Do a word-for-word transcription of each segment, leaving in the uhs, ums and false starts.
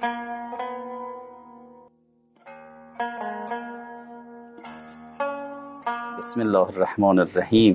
بسم الله الرحمن الرحیم.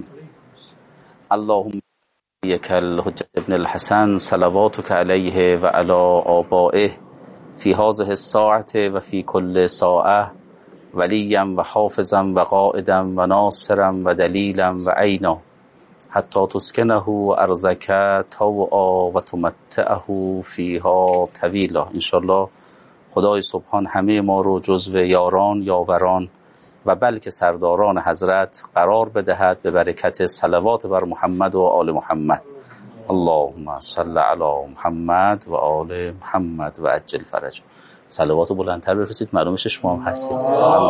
اللهم یک الحجت ابن الحسن صلواتک علیه و علی آبائه فی هذه الساعة و فی کل ساعة ولیا و حافظا و قائدا و ناصرا و دلیلا و عینا حتی تسکنه ارضک طوعا و تمتعه فیها طویلا. انشالله خدای سبحان همه ما رو جزو یاران، یاوران و بلکه سرداران حضرت قرار بدهد به برکت صلوات بر محمد و آل محمد. اللهم صل علی محمد و آل محمد و عجل فرج. صلواتو بلندتر بفرستید، معلومش شما هم هستید.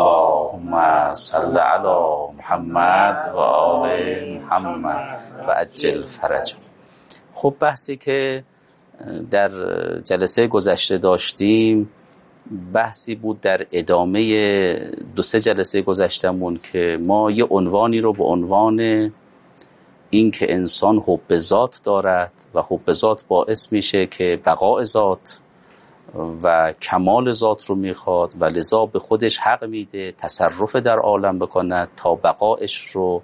اللهم صل علی محمد و آل محمد و عجل فرج. خب بحثی که در جلسه گذشته داشتیم بحثی بود در ادامه دو سه جلسه گذشتمون که ما یه عنوانی رو به عنوان این که انسان حب ذات دارد و حب ذات باعث میشه که بقاء ذات و کمال ذات رو میخواد و لذا به خودش حق میده تصرف در عالم بکند تا بقایش رو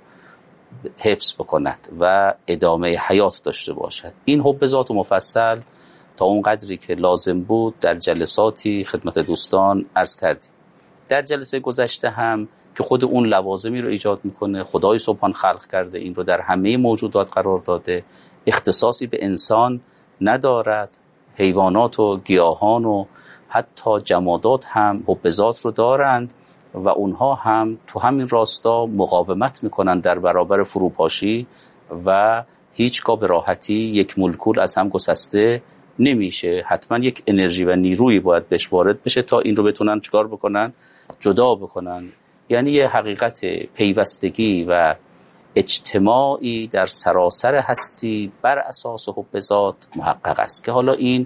حفظ بکند و ادامه حیات داشته باشد. این حب ذات و مفصل تا اون قدری که لازم بود در جلساتی خدمت دوستان عرض کردیم. در جلسه گذشته هم که خود اون لوازمی رو ایجاد میکنه، خدای سبحان خلق کرده، این رو در همه موجودات قرار داده، اختصاصی به انسان ندارد. حیوانات و گیاهان و حتی جمادات هم حب ذات رو دارند و اونها هم تو همین راستا مقاومت میکنن در برابر فروپاشی و هیچگاه به راحتی یک مولکول از هم گسسته نمیشه. حتما یک انرژی و نیرویی باید بهش وارد بشه تا این رو بتونن چکار بکنن؟ جدا بکنن. یعنی یه حقیقت پیوستگی و اجتماعی در سراسر هستی بر اساس حب ذات محقق است که حالا این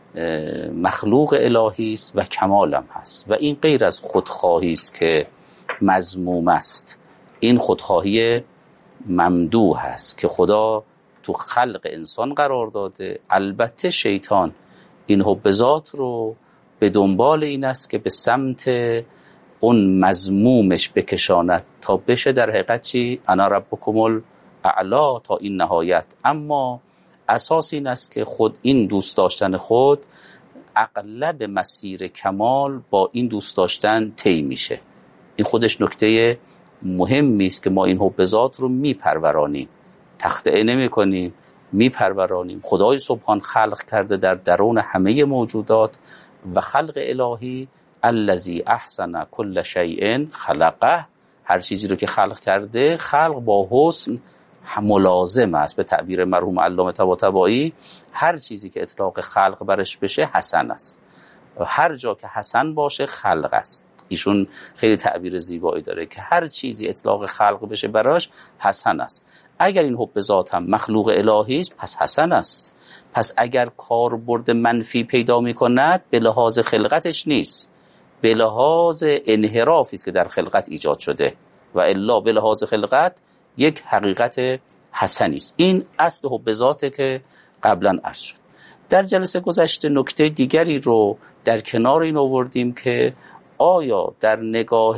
مخلوق الهی است و کمال هم هست و این غیر از خودخواهی است که مذموم است. این خودخواهی ممدوح است که خدا تو خلق انسان قرار داده. البته شیطان این حب ذات رو به دنبال این است که به سمت اون مذمومش بکشاند تا بشه در حقیقت چی؟ انا ربکم الاعلی تا این نهایت. اما اساس این است که خود این دوست داشتن خود اغلب مسیر کمال با این دوست داشتن طی میشه. این خودش نکته مهمی است که ما این حب ذات رو میپرورانیم، تخطئه نمی کنیم، میپرورانیم. خدای سبحان خلق کرده در درون همه موجودات و خلق الهی الذی احسن کل شیء خلقه، هر چیزی رو که خلق کرده خلق با حسن ملازم است. به تعبیر مرحوم علامه طباطبایی هر چیزی که اطلاق خلق برش بشه حسن است، هر جا که حسن باشه خلق است. ایشون خیلی تعبیر زیبایی داره که هر چیزی اطلاق خلق بشه براش حسن است. اگر این حب ذات هم مخلوق الهی است پس حسن است. پس اگر کاربرد منفی پیدا می‌کند به لحاظ خلقتش نیست، به لحاظ انحرافی است که در خلقت ایجاد شده و الا به لحاظ خلقت یک حقیقت حسنی است. این اصل حب ذاته که قبلا عرض شد. در جلسه گذشته نکته دیگری رو در کنار این آوردیم که آیا در نگاه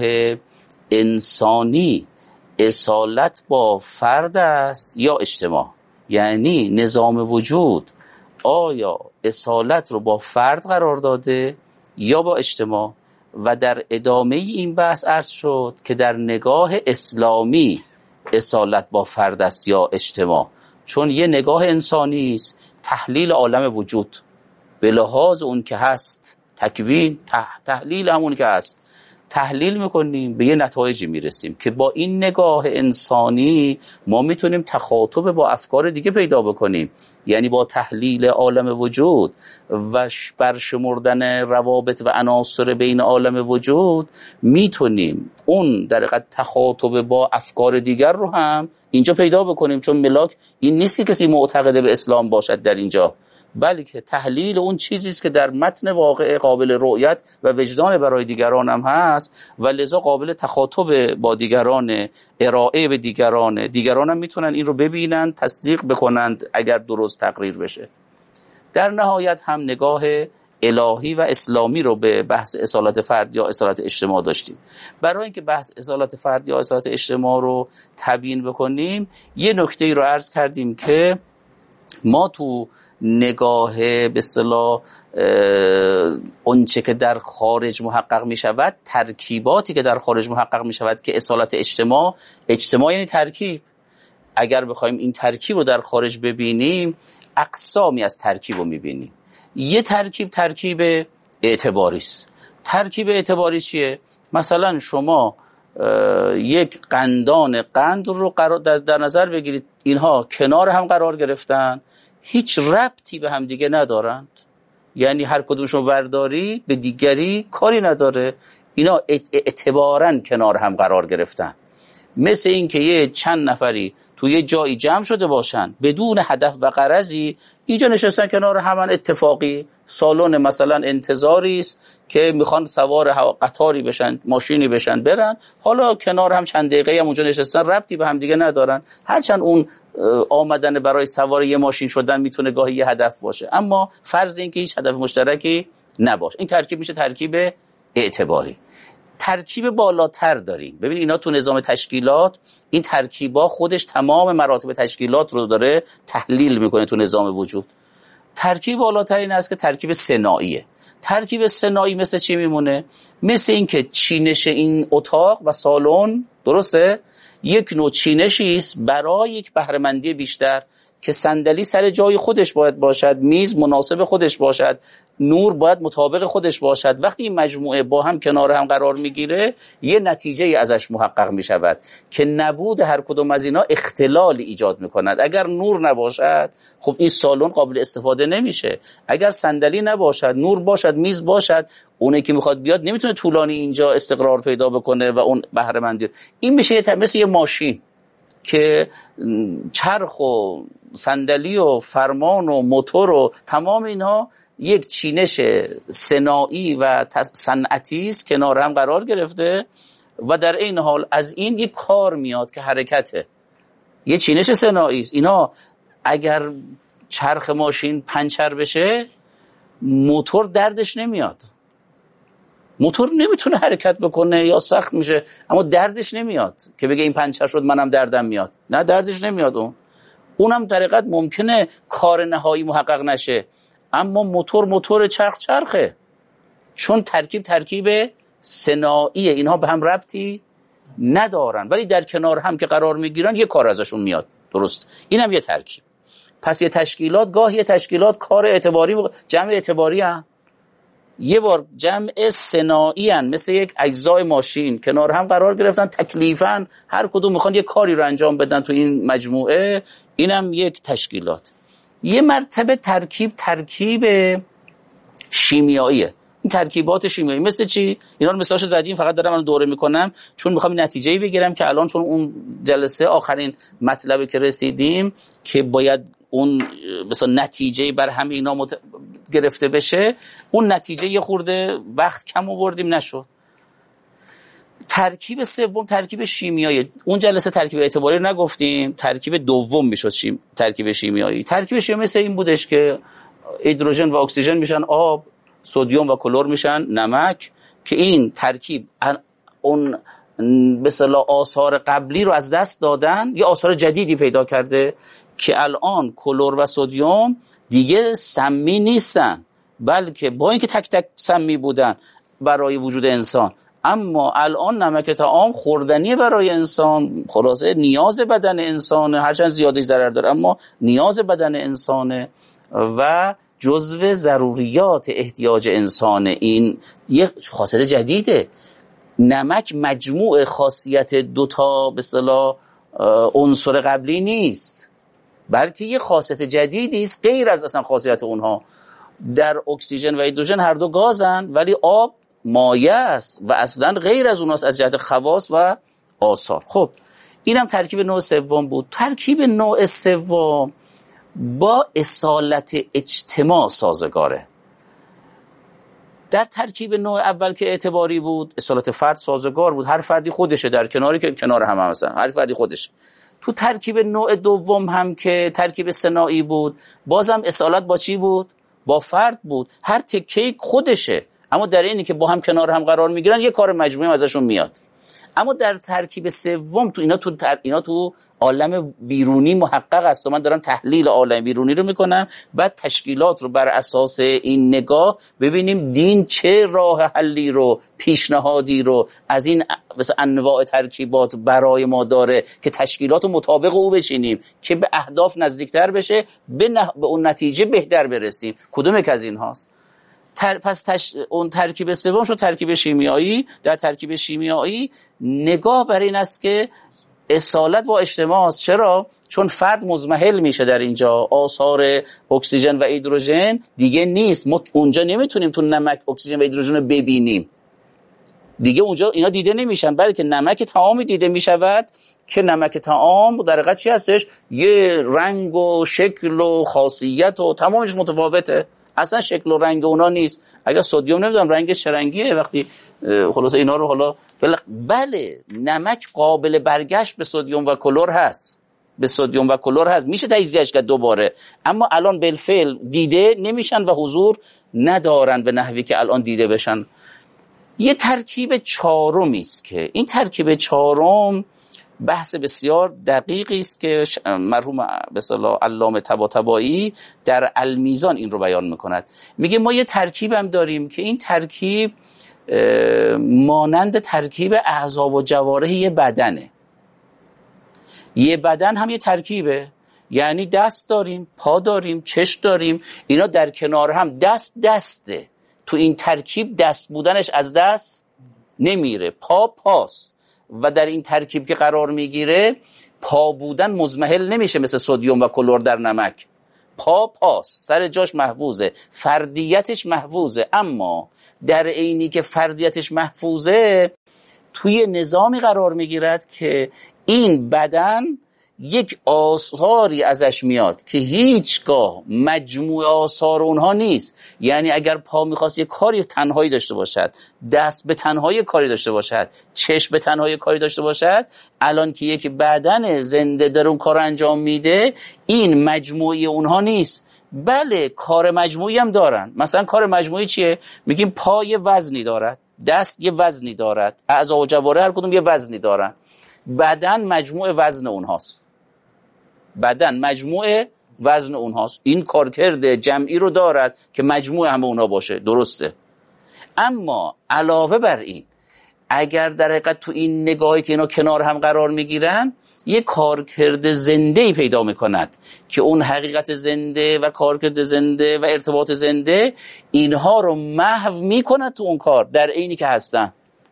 انسانی اصالت با فرد است یا اجتماع؟ یعنی نظام وجود آیا اصالت رو با فرد قرار داده یا با اجتماع؟ و در ادامه این بحث عرض شد که در نگاه اسلامی اصالت با فرد است یا اجتماع، چون یه نگاه انسانی است تحلیل عالم وجود به لحاظ اون که هست، تکوین تحلیل همون که هست تحلیل میکنیم به یه نتایجی میرسیم که با این نگاه انسانی ما میتونیم تخاطب با افکار دیگه پیدا بکنیم. یعنی با تحلیل عالم وجود و برشمردن روابط و عناصر بین عالم وجود میتونیم اون در حقیقت تخاطب با افکار دیگر رو هم اینجا پیدا بکنیم. چون ملاک این نیست که کسی معتقد به اسلام باشد در اینجا، بلکه تحلیل اون چیزی است که در متن واقع قابل رؤیت و وجدان برای دیگران هم هست و لذا قابل تخاطب با دیگران، ارائه به دیگران. دیگران هم میتونن این رو ببینن، تصدیق بکنند اگر درست تقریر بشه. در نهایت هم نگاه الهی و اسلامی رو به بحث اصالت فرد یا اصالت اجتماع داشتیم. برای اینکه بحث اصالت فرد یا اصالت اجتماع رو تبیین بکنیم یه نکته ای رو عرض کردیم که ما تو نگاه به اصطلاح اونچه که در خارج محقق می شود، ترکیباتی که در خارج محقق می شود که اصالت اجتماع، اجتماع یعنی ترکیب. اگر بخوایم این ترکیب رو در خارج ببینیم اقسامی از ترکیب رو می بینیم. یه ترکیب ترکیب اعتباری است. ترکیب اعتباری چیه؟ مثلا شما یک قندان قند رو قرار در, در نظر بگیرید، اینها کنار هم قرار گرفتن، هیچ ربطی به هم دیگه ندارند، یعنی هر کدومشون برداری به دیگری کاری نداره، اینا اعتباراً کنار هم قرار گرفتن. مثل این که یه چند نفری توی یه جایی جمع شده باشن بدون هدف و غرضی، اینجا نشستن کنار همان اتفاقی، سالن مثلا انتظاری است که میخوان سوار قطاری بشن، ماشینی بشن برن، حالا کنار هم چند دقیقه هم اونجا نشستن، ربطی به هم دیگه ندارن، هرچند اون آمدن برای سوار یه ماشین شدن میتونه گاهی یه هدف باشه، اما فرض این که هیچ هدف مشترکی نباشه، این ترکیب میشه ترکیب اعتباری. ترکیب بالاتر داریم. ببین اینا تو نظام تشکیلات، این ترکیبا خودش تمام مراتب تشکیلات رو داره تحلیل میکنه تو نظام وجود. ترکیب بالاتر این است که ترکیب سناییه. ترکیب سنایی مثل چی میمونه؟ مثل این که چینش این اتاق و سالن، درسته؟ یک نوع چینشی است برای یک بهره‌مندی بیشتر، که صندلی سر جای خودش باید باشد، میز مناسب خودش باشد، نور باید مطابق خودش باشد. وقتی این مجموعه با هم کنار هم قرار میگیره یه نتیجه ازش محقق میشود که نبود هر کدوم از اینا اختلال ایجاد میکند. اگر نور نباشد خب این سالن قابل استفاده نمیشه، اگر صندلی نباشد، نور باشد، میز باشد، اونی که میخواد بیاد نمیتونه طولانی اینجا استقرار پیدا بکنه و اون بهره مندی. این میشه مثل یه ماشین که چرخ و صندلی و فرمان و موتور و تمام اینها یک چینش صناعی و صنعتی است کنار هم قرار گرفته و در این حال از این یک کار میاد که حرکته، یه چینش صناعی است. اینا اگر چرخ ماشین پنچر بشه موتور دردش نمیاد، موتور نمیتونه حرکت بکنه یا سخت میشه، اما دردش نمیاد که بگه این پنچر شد منم دردم میاد، نه دردش نمیاد. اون اونم در حقیقت ممکنه کار نهایی محقق نشه، اما موتور موتور چرخ چرخه، چون ترکیب ترکیب صناعیه، اینها به هم ربطی ندارن ولی در کنار هم که قرار میگیرن یه کار ازشون میاد، درست؟ اینم یه ترکیب. پس یه تشکیلات، گاه یه تشکیلات کار اعتباری و جمع اعتباری هم یه بار جمع صناعی هن، مثل یک اجزای ماشین کنار هم قرار گرفتن، تکلیفاً هر کدوم میخوان یه کاری رو انجام بدن تو این مجموعه، اینم یک تشکیلات. یه مرتبه ترکیب ترکیب شیمیاییه. این ترکیبات شیمیایی مثل چی؟ اینا رو مثالش زدیم، فقط دارم من دوره میکنم چون میخوام نتیجه‌ای بگیرم که الان، چون اون جلسه آخرین مطلبی که رسیدیم که باید اون مثلا نتیجه بر همه اینا مت... گرفته بشه، اون نتیجه یه خورده وقت کم آوردیم نشد. ترکیب سوم ترکیب شیمیایی. اون جلسه ترکیب اعتباری رو نگفتیم، ترکیب دوم میشد شیم... ترکیب شیمیایی. ترکیب شیمیایی مثل این بودش که هیدروژن و اکسیژن میشن آب، سدیم و کلور میشن نمک، که این ترکیب اون به اصطلاح آثار قبلی رو از دست دادن، یه آثار جدیدی پیدا کرده که الان کلور و سدیم دیگه سمی نیستن، بلکه با اینکه تک تک سمی بودن برای وجود انسان، اما الان نمک طعام خوردنی برای انسان، خلاصه نیاز بدن انسانه، هرچند زیادش ضرر داره اما نیاز بدن انسانه و جزو ضروریات احتیاج انسانه. این یک خاصیت جدیده. نمک مجموع خاصیت دوتا به اصطلاح عنصر قبلی نیست، بلکه یه خاصیت جدیدی است غیر از اصلا خاصیت اونها. در اکسیژن و هیدروژن هر دو گازن، ولی آب مایع است و اصلا غیر از اوناست از جهت خواص و آثار. خب اینم ترکیب نوع سوم بود. ترکیب نوع سوم با اصالت اجتماع سازگاره. در ترکیب نوع اول که اعتباری بود، اصالت فرد سازگار بود، هر فردی خودشه در کناری که کنار هم هم هستن، هر فردی خودشه. تو ترکیب نوع دوم هم که ترکیب ثنایی بود، بازم اصالت با چی بود؟ با فرد بود، هر تکه خودشه، اما در اینی که با هم کنار هم قرار میگیرن یه کار مجموعی ازشون میاد. اما در ترکیب سوم تو اینا تو تر... اینا تو عالم بیرونی محقق است و من دارم تحلیل عالم بیرونی رو میکنم، بعد تشکیلات رو بر اساس این نگاه ببینیم دین چه راه حلی رو، پیشنهادی رو از این مثلا انواع ترکیبات برای ما داره که تشکیلات رو مطابق او بچینیم که به اهداف نزدیکتر بشه، به, نه... به اون نتیجه بهتر برسیم. کدوم یک از این هاست؟ تر... پس تش... اون ترکیب سوم شد ترکیب شیمیایی. در ترکیب شیمیایی نگاه بر این است که اصالت با اجتماع است. چرا؟ چون فرد مزمحل میشه در اینجا، آثار اکسیژن و هیدروژن دیگه نیست، ما اونجا نمیتونیم تو نمک اکسیژن و هیدروژن رو ببینیم دیگه، اونجا اینا دیده نمیشن، بلکه نمک طعامی دیده میشود که نمک طعام در حقیقت چی هستش؟ یه رنگ و شکل و خاصیت و تمامش متفاوته، اصلا شکل و رنگ اونا نیست. اگر سدیم نمیدونم رنگش چه رنگیه، وقتی خلاصه اینا رو حالا بله نمک قابل برگشت به سدیم و کلور هست، به سدیم و کلور هست، میشه تجزیهش کرد دوباره، اما الان بالفعل دیده نمیشن و حضور ندارن به نحوی که الان دیده بشن. یه ترکیب چهارمی است که این ترکیب چهارم بحث بسیار دقیقی است که مرحوم به اصطلاح علامه طباطبایی در المیزان این رو بیان میکند. میگه ما یه ترکیب هم داریم که این ترکیب مانند ترکیب اعضا و جوارح یه بدنه. یه بدن هم یه ترکیبه، یعنی دست داریم، پا داریم، چشم داریم، اینا در کنار هم دست دسته. تو این ترکیب دست بودنش از دست نمیره، پا پاست و در این ترکیب که قرار میگیره پا بودن مزمحل نمیشه مثل سدیم و کلور در نمک، پا پاست، سر جاش محفوظه، فردیتش محفوظه. اما در عینی که فردیتش محفوظه توی نظامی قرار میگیرد که این بدن یک آثاری ازش میاد که هیچگاه مجموع آثار اونها نیست. یعنی اگر پا میخواست یک کاری تنهایی داشته باشد، دست به تنهایی کاری داشته باشد، چشم به تنهایی کاری داشته باشد، الان که یک بدن زنده در اون کار انجام میده این مجموعی اونها نیست. بله کار مجموعی هم دارن. مثلا کار مجموعی چیه؟ میگیم پا یه وزنی دارد، دست یه وزنی دارد، اعضا و جوارح هر کدوم یه وزنی دارن. بدن مجموع وزن اونهاست، بدن مجموع وزن اونهاست. این کارکرد جمعی رو دارد که مجموع همه اونها باشه، درسته. اما علاوه بر این اگر در حقیقت تو این نگاهی که اینا کنار هم قرار میگیرن یه کارکرد زنده‌ای پیدا میکند که اون حقیقت زنده و کارکرد زنده و ارتباط زنده اینها رو محو میکند تو اون کار در عینی که هستن.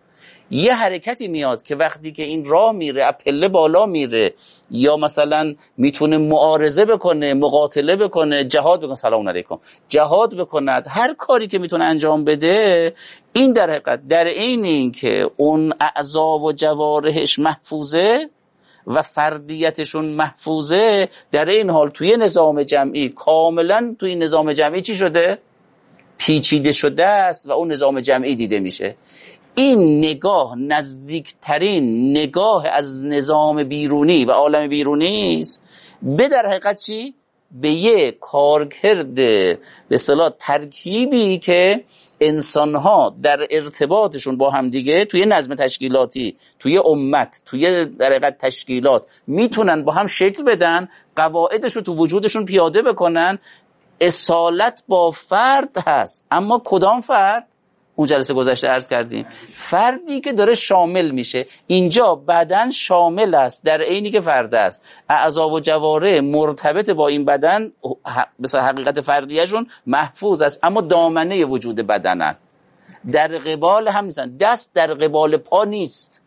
یه حرکتی میاد که وقتی که این راه میره پله بالا میره یا مثلا میتونه معارضه بکنه، مقاتله بکنه، جهاد بکنه، سلام علیکم، جهاد بکند، هر کاری که میتونه انجام بده، این در حقیقت در عین این که اون اعضا و جوارحش محفوظه و فردیتشون محفوظه، در این حال توی نظام جمعی کاملا توی نظام جمعی چی شده؟ پیچیده شده است و اون نظام جمعی دیده میشه. این نگاه نزدیکترین نگاه از نظام بیرونی و عالم بیرونی است به در حقیقت چی؟ به یک کارکرد به اصطلاح ترکیبی که انسان‌ها در ارتباطشون با هم دیگه توی نظم تشکیلاتی، توی امت، توی در حقیقت تشکیلات میتونن با هم شکل بدن، قواعدش رو تو وجودشون پیاده بکنن. اصالت با فرد هست، اما کدام فرد؟ اون جلسه گذشته عرض کردیم فردی که داره شامل میشه. اینجا بدن شامل است در عینی که فرد است، اعضا و جوارح مرتبط با این بدن به حقیقت فردیشون محفوظ است، اما دامنه وجود بدنن، در قبال هم نیستن. دست در قبال پا نیست،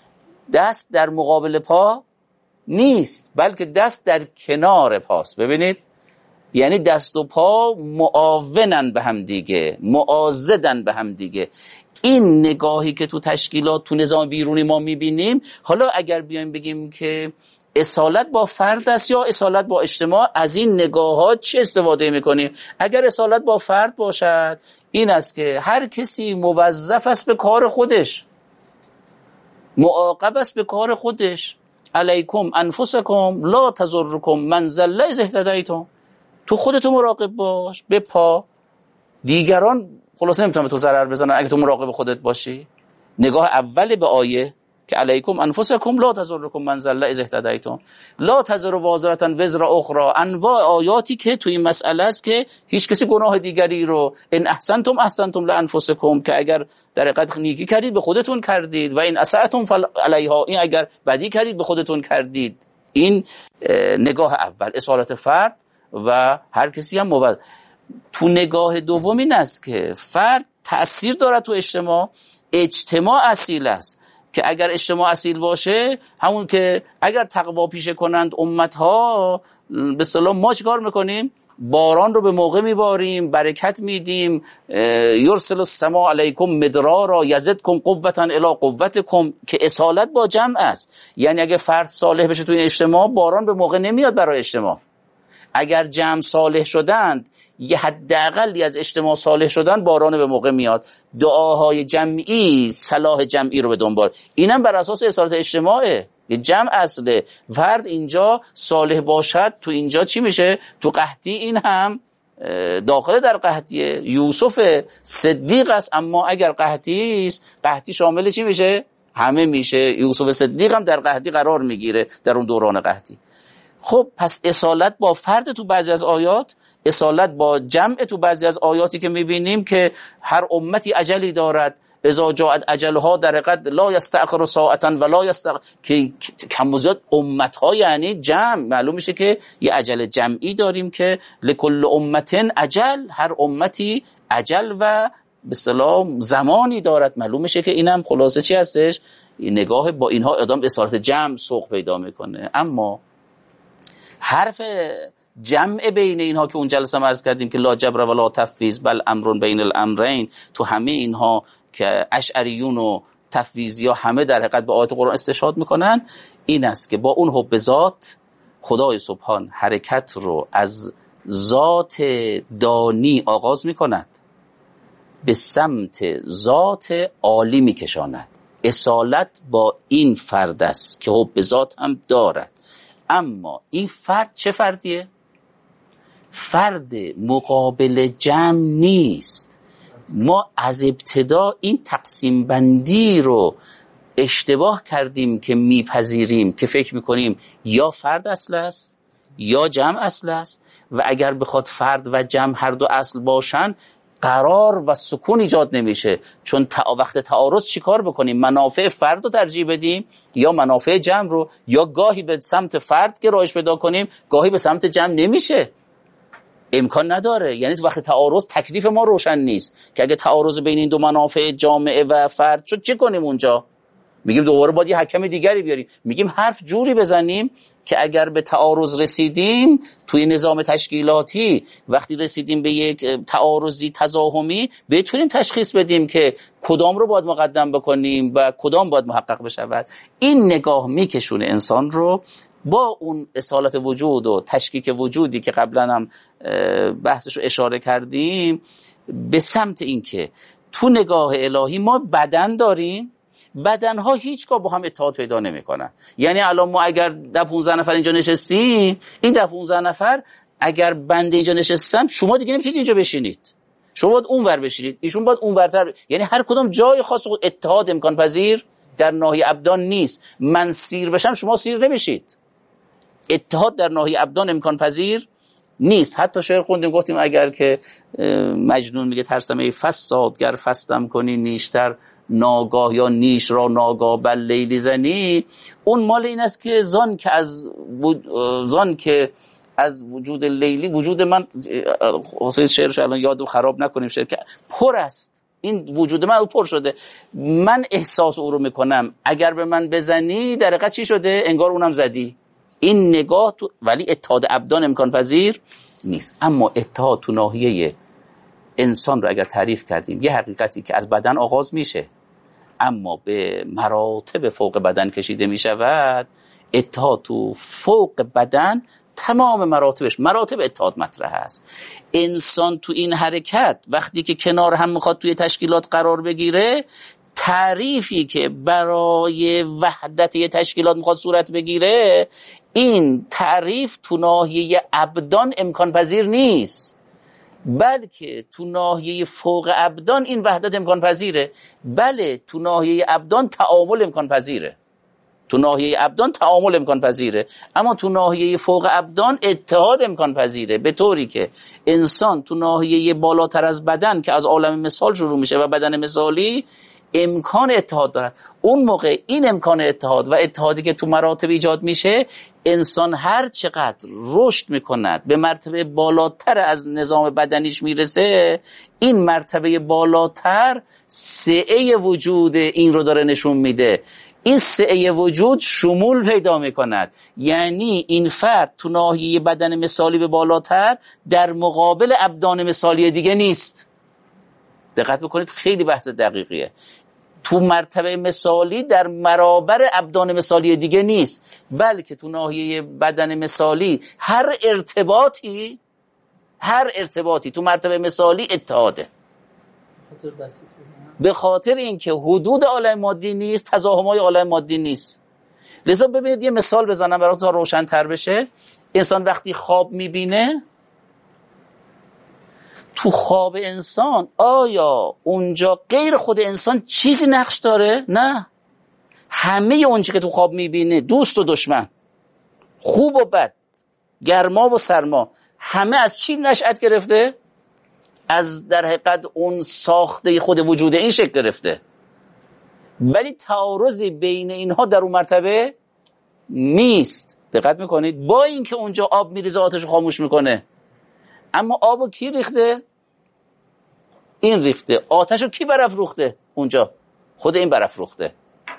دست در مقابل پا نیست، بلکه دست در کنار پاست. ببینید، یعنی دست و پا معاونن به هم دیگه، معاضدن به هم دیگه. این نگاهی که تو تشکیلات تو نظام بیرونی ما میبینیم، حالا اگر بیایم بگیم که اصالت با فرد است یا اصالت با اجتماع، از این نگاهات چه استفاده میکنیم؟ اگر اصالت با فرد باشد این است که هر کسی موظف است به کار خودش، معاقب است به کار خودش. علیکم انفسکم لا تضرکم من ضل اذا اهتدیتم. تو خودتو مراقب باش، بپا. دیگران خلاص نمیتونن به تو ضرر بزنن اگه تو مراقب خودت باشی. نگاه اول به آیه که علیکم انفسکم لا تضرکم من ضل اذا اهتدیتم لا تزر وازرة وزر اخرى. انواع آیاتی که تو این مسئله است که هیچ کسی گناه دیگری رو، ان احسنتم احسنتم لانفسکم، که اگر در حقیقت نیکی کردید به خودتون کردید، و این اسأتم فعلیها، این اگر بدی کردید به خودتون کردید. این نگاه اول اصالت فرد و هر کسی هم مول. تو نگاه دوم این است که فرد تأثیر داره تو اجتماع، اجتماع اصیل است که اگر اجتماع اصیل باشه، همون که اگر تقوا پیشه کنند امتها، به اصطلاح ما چیکار میکنیم؟ باران رو به موقع میباریم، برکت میدیم، یرسل السماء علیکم مدرارا یزدکم قوة الی قوتکم، که اصالت با جمع است. یعنی اگه فرد صالح بشه توی اجتماع، باران به موقع نمیاد برای اجتماع. اگر جمع صالح شدند، یه حداقلی از اجتماع صالح شدن، باران به موقع میاد. دعاهای جمعی صلاح جمعی رو به دنبال. اینم بر اساس اصالت اجتماعه، یه جمع اصله. فرد اینجا صالح باشد، تو اینجا چی میشه؟ تو قحطی این هم داخل در قحطیه. یوسف صدیق است، اما اگر قحطی است، قحطی شامل چی میشه؟ همه میشه. یوسف صدیق هم در قحطی قرار میگیره، در اون دوران قحطی. خب پس اصالت با فرد تو بعضی از آیات، اصالت با جمع تو بعضی از آیاتی که میبینیم که هر امتی اجلی دارد، اذا جاءت اجلها در حقیقت لا یستأخر ساعتا ولا یستأخر، که کم و زیاد امتها یعنی جمع. معلوم میشه که یه اجل جمعی داریم که لکل امت اجل، هر امتی اجل و به اصطلاح زمانی دارد. معلوم میشه که اینم خلاصه چی هستش؟ نگاه با اینها ادام اصالت جمع سوق پیدا میکنه. اما حرف جمع بین اینها که اون جلسه ما عرض کردیم که لا جبر ولا تفویض بل امر بین الامرین، تو همه اینها که اشعریون و تفویضیا همه در حقیقت به آیات قرآن استشهاد میکنن، این است که با اون حب ذات خدای سبحان حرکت رو از ذات دانی آغاز میکند، به سمت ذات عالی میکشاند. اصالت با این فرد است که حب ذات هم دارد. اما این فرد چه فردیه؟ فرد مقابل جمع نیست. ما از ابتدا این تقسیم بندی رو اشتباه کردیم که میپذیریم، که فکر میکنیم یا فرد اصل است یا جمع اصل است، و اگر بخواد فرد و جمع هر دو اصل باشن، قرار و سکون ایجاد نمیشه. چون تا وقت تعارض چی کار بکنیم؟ منافع فرد رو ترجیح بدیم یا منافع جمع رو، یا گاهی به سمت فرد گرایش پیدا کنیم، گاهی به سمت جمع. نمیشه، امکان نداره. یعنی تو وقت تعارض تکلیف ما روشن نیست که اگه تعارض بین این دو منافع جامعه و فرد شد چه کنیم اونجا؟ میگیم دوباره باید یه حکم دیگری بیاریم. میگیم حرف جوری بزنیم که اگر به تعارض رسیدیم توی نظام تشکیلاتی، وقتی رسیدیم به یک تعارضی تزاحمی، بتونیم تشخیص بدیم که کدام رو باید مقدم بکنیم و کدام باید محقق بشود. این نگاه میکشونه انسان رو با اون اصالت وجود و تشکیک وجودی که قبلا هم بحثش رو اشاره کردیم، به سمت این که تو نگاه الهی ما بدن داریم، بدنها هیچگاه با هم اتحاد پیدا نمیکنن. یعنی الان ما اگر ده پونزده نفر اینجا نشستیم، این ده پونزده نفر اگر بند اینجا نشستن، شما دیگه نمیتونید اینجا بشینید، شما باید اونور بشینید، ایشون باید اونورتر. یعنی هر کدوم جای خاص خود اتحاد امکان پذیر در ناحیه ابدان نیست. من سیر بشم شما سیر نمیشید. اتحاد در ناحیه ابدان امکان پذیر نیست. حتی شعر خوندیم گفتیم اگر که مجنون میگه ترسم ای فساد گر فستم کنی نیشتر ناگاه، یا نیش را ناگاه بل لیلی زنی، اون مال این است که زان که از زان که از وجود لیلی، وجود من حسین شعرش الان یادم خراب نکنیم، شعر که پر است، این وجود من پر شده، من احساس او رو میکنم، اگر به من بزنی در حقیقت چی شده؟ انگار اونم زدی. این نگاه تو، ولی اتحاد ابدان امکان پذیر نیست. اما اتحاد تو ناحیه انسان رو اگر تعریف کردیم، یه حقیقتی که از بدن آغاز میشه اما به مراتب فوق بدن کشیده میشود. اتحاد تو فوق بدن تمام مراتبش، مراتب اتحاد مطرح است. انسان تو این حرکت وقتی که کنار هم میخواد توی تشکیلات قرار بگیره، تعریفی که برای وحدت یه تشکیلات میخواد صورت بگیره، این تعریف تو ناحیه ابدان امکان پذیر نیست، بلکه تو ناحیه فوق ابدان این وحدت امکان پذیره. بله تو ناحیه ابدان تعامل امکان پذیره، تو ناحیه ابدان تعامل امکان پذیره، اما تو ناحیه فوق ابدان اتحاد امکان پذیره، به طوری که انسان تو ناحیه بالاتر از بدن که از عالم مثال شروع میشه و بدن مثالی امکان اتحاد دارد. اون موقع این امکان اتحاد و اتحادی که تو مراتب ایجاد میشه، انسان هر چقدر رشد میکند به مرتبه بالاتر از نظام بدنیش میرسه، این مرتبه بالاتر سعه وجود این رو داره نشون میده. این سعه وجود شمول پیدا میکند، یعنی این فرد تو ناحیه بدن مثالی به بالاتر در مقابل ابدان مثالی دیگه نیست. دقت بکنید خیلی بحث دقیقیه. تو مرتبه مثالی در برابر ابدان مثالی دیگه نیست، بلکه تو ناحیه بدن مثالی هر ارتباطی هر ارتباطی تو مرتبه مثالی اتحاده، به خاطر اینکه حدود عالم مادی نیست، تزاحم‌های عالم مادی نیست. لذا ببینید یه مثال بزنم براتون تا روشن‌تر بشه. انسان وقتی خواب می‌بینه، تو خواب انسان آیا اونجا غیر خود انسان چیزی نقش داره؟ نه، همه اونچه که تو خواب میبینه، دوست و دشمن، خوب و بد، گرما و سرما، همه از چی نشأت گرفته؟ از در حقیقت اون ساخته خود وجود این شکل گرفته. ولی تعارضی بین اینها در اون مرتبه نیست. دقت میکنید؟ با اینکه اونجا آب میریزه آتش خاموش میکنه، اما آبو کی ریخته؟ این ریخته. آتشو کی برافروخته؟ اونجا خود این برافروخته.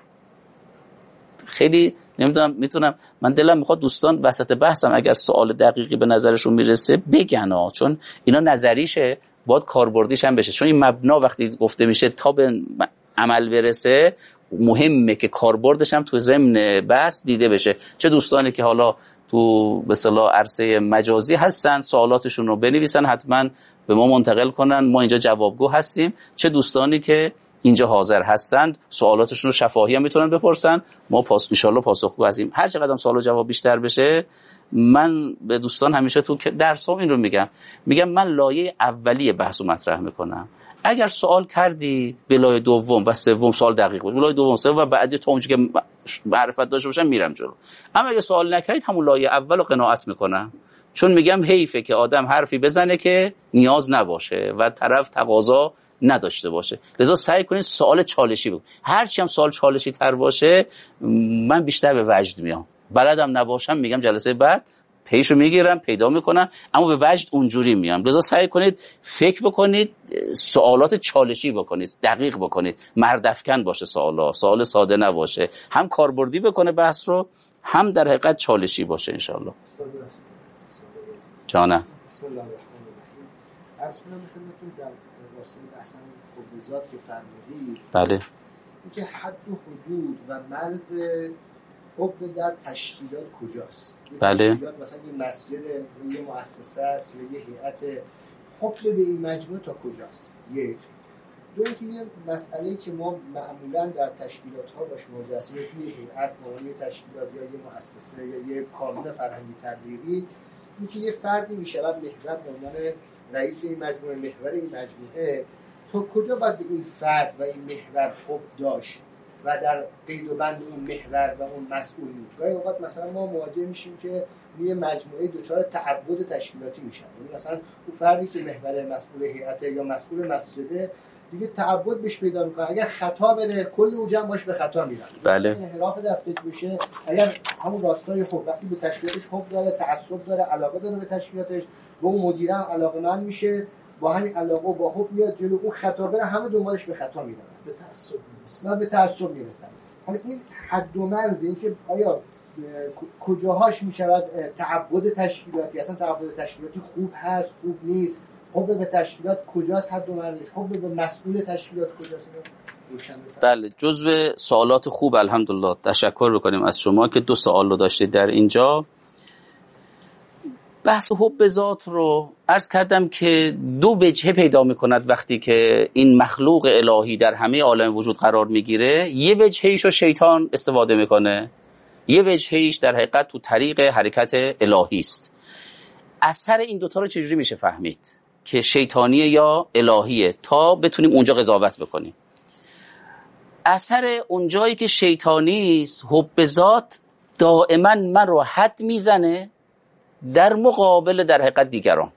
خیلی نمیدونم، میتونم من دلم میخواد دوستان وسط بحثم اگر سوال دقیقی به نظرشون میرسه بگن ها، چون اینا نظریشه، باید کاربردیش هم بشه. چون این مبنا وقتی گفته میشه تا به عمل برسه، مهمه که کاربردش هم تو ضمن بحث دیده بشه. چه دوستانی که حالا تو به اصطلاح عرصه مجازی هستن سوالاتشون رو بنویسن، حتما به ما منتقل کنن، ما اینجا جوابگو هستیم. چه دوستانی که اینجا حاضر هستند سوالاتشون رو شفاهی هم میتونن بپرسن، ما پاس ان شاء الله پاسخگو هستیم. هر چقدر سوال و جواب بیشتر بشه، من به دوستان همیشه تو درسام این رو میگم میگم من لایه اولیه بحثو مطرح میکنم. اگر سوال کردی به لایه دوم و سوم سوال دقیق بود، لایه دوم سوم و بعدی تا اونجا که معرفت داشته باشم میرم جلو. اما اگه سوال نکردید همون لایه اولو قناعت میکنم، چون میگم حیفه که آدم حرفی بزنه که نیاز نباشه و طرف تقاضا نداشته باشه. لذا سعی کنید سوال چالشی بود. هر چی هم سوال چالشی تر باشه من بیشتر به وجد میام. بلدم نباشم میگم جلسه بعد پیشو میگیرم، پیدا میکنم، اما به وجد اونجوری میام. لذا سعی کنید فکر بکنید، سوالات چالشی بکنید، دقیق بکنید، مردافکن باشه سوالا، سوال ساده نباشه، هم کاربردی بکنه بحث رو، هم در حقیقت چالشی باشه انشاءالله. جانم. بسم الله الرحمن الرحیم. عرض کنم خدمتتون در واسه بحث حب که فرمودید، بله، اینکه حد و حدود و مرز حب در تشکیلات کجاست؟ بله. تشکیلات مثلا یه مسجد، یه مؤسسه است یا یه هیئت، حب به این مجموعه تا کجاست؟ یک. دو اینکه یه مسئله‌ای که ما معمولاً در تشکیلات‌ها باش مواجه هستیم، توی هیئت، یه تشکیلات یا یه مؤسسه یا یه کانون فرهنگی تبلیغی، اینکه یه فردی میشود محور به عنوان رئیس این مجموعه، محور این مجموعه، تا کجا باید به این فرد و این محور حب داشت و در قید و بند اون محور و اون مسئول بود. گاهی اوقات مثلا ما مواجه میشیم که یه مجموعه دچار تعبد تشکیلاتی میشن، یعنی مثلا اون فردی که محور مسئول هیئت یا مسئول مسجده دیگه تعبد بهش پیدا میکنه، اگر خطا بره کل اون جمع باش به خطا میرن. بله. انحراف در فکر بشه، اگر همون راستای حب وقتی به تشکیلاتش حب داره، تعصب داره، علاقه داره به تشکیلاتش، با اون مدیر هم علاقه‌مند میشه، با همین علاقه و با حب میاد جلو، اون خطا بره همه دنبالش به خطا میرن، به تعصب میرسن. به تعصب میرسن. حالا این حد و مرز، این که آیا کجاهاش میشود تعبد تشکیلاتی، اصلا تعبد تشکیلاتی خوب هست، خوب نیست، حب به تشکیلات کجاست، حد و مرزش، حب به مسئول تشکیلات کجاست؟ بله، جزو سوالات خوب، الحمدلله. تشکر بکنیم از شما که دو سوال رو داشتید در اینجا. بحث حب ذات رو عرض کردم که دو وجهه پیدا میکند وقتی که این مخلوق الهی در همه عالم وجود قرار میگیره. یه وجهه ایشو شیطان استفاده میکنه، یه وجهش در حقیقت تو طریق حرکت الهی است. اثر این دوتا رو چجوری میشه فهمید که شیطانیه یا الهیه تا بتونیم اونجا قضاوت بکنیم؟ اثر اونجایی که شیطانی است، حب ذات دائما من رو حد میزنه در مقابل در حقیقت دیگران،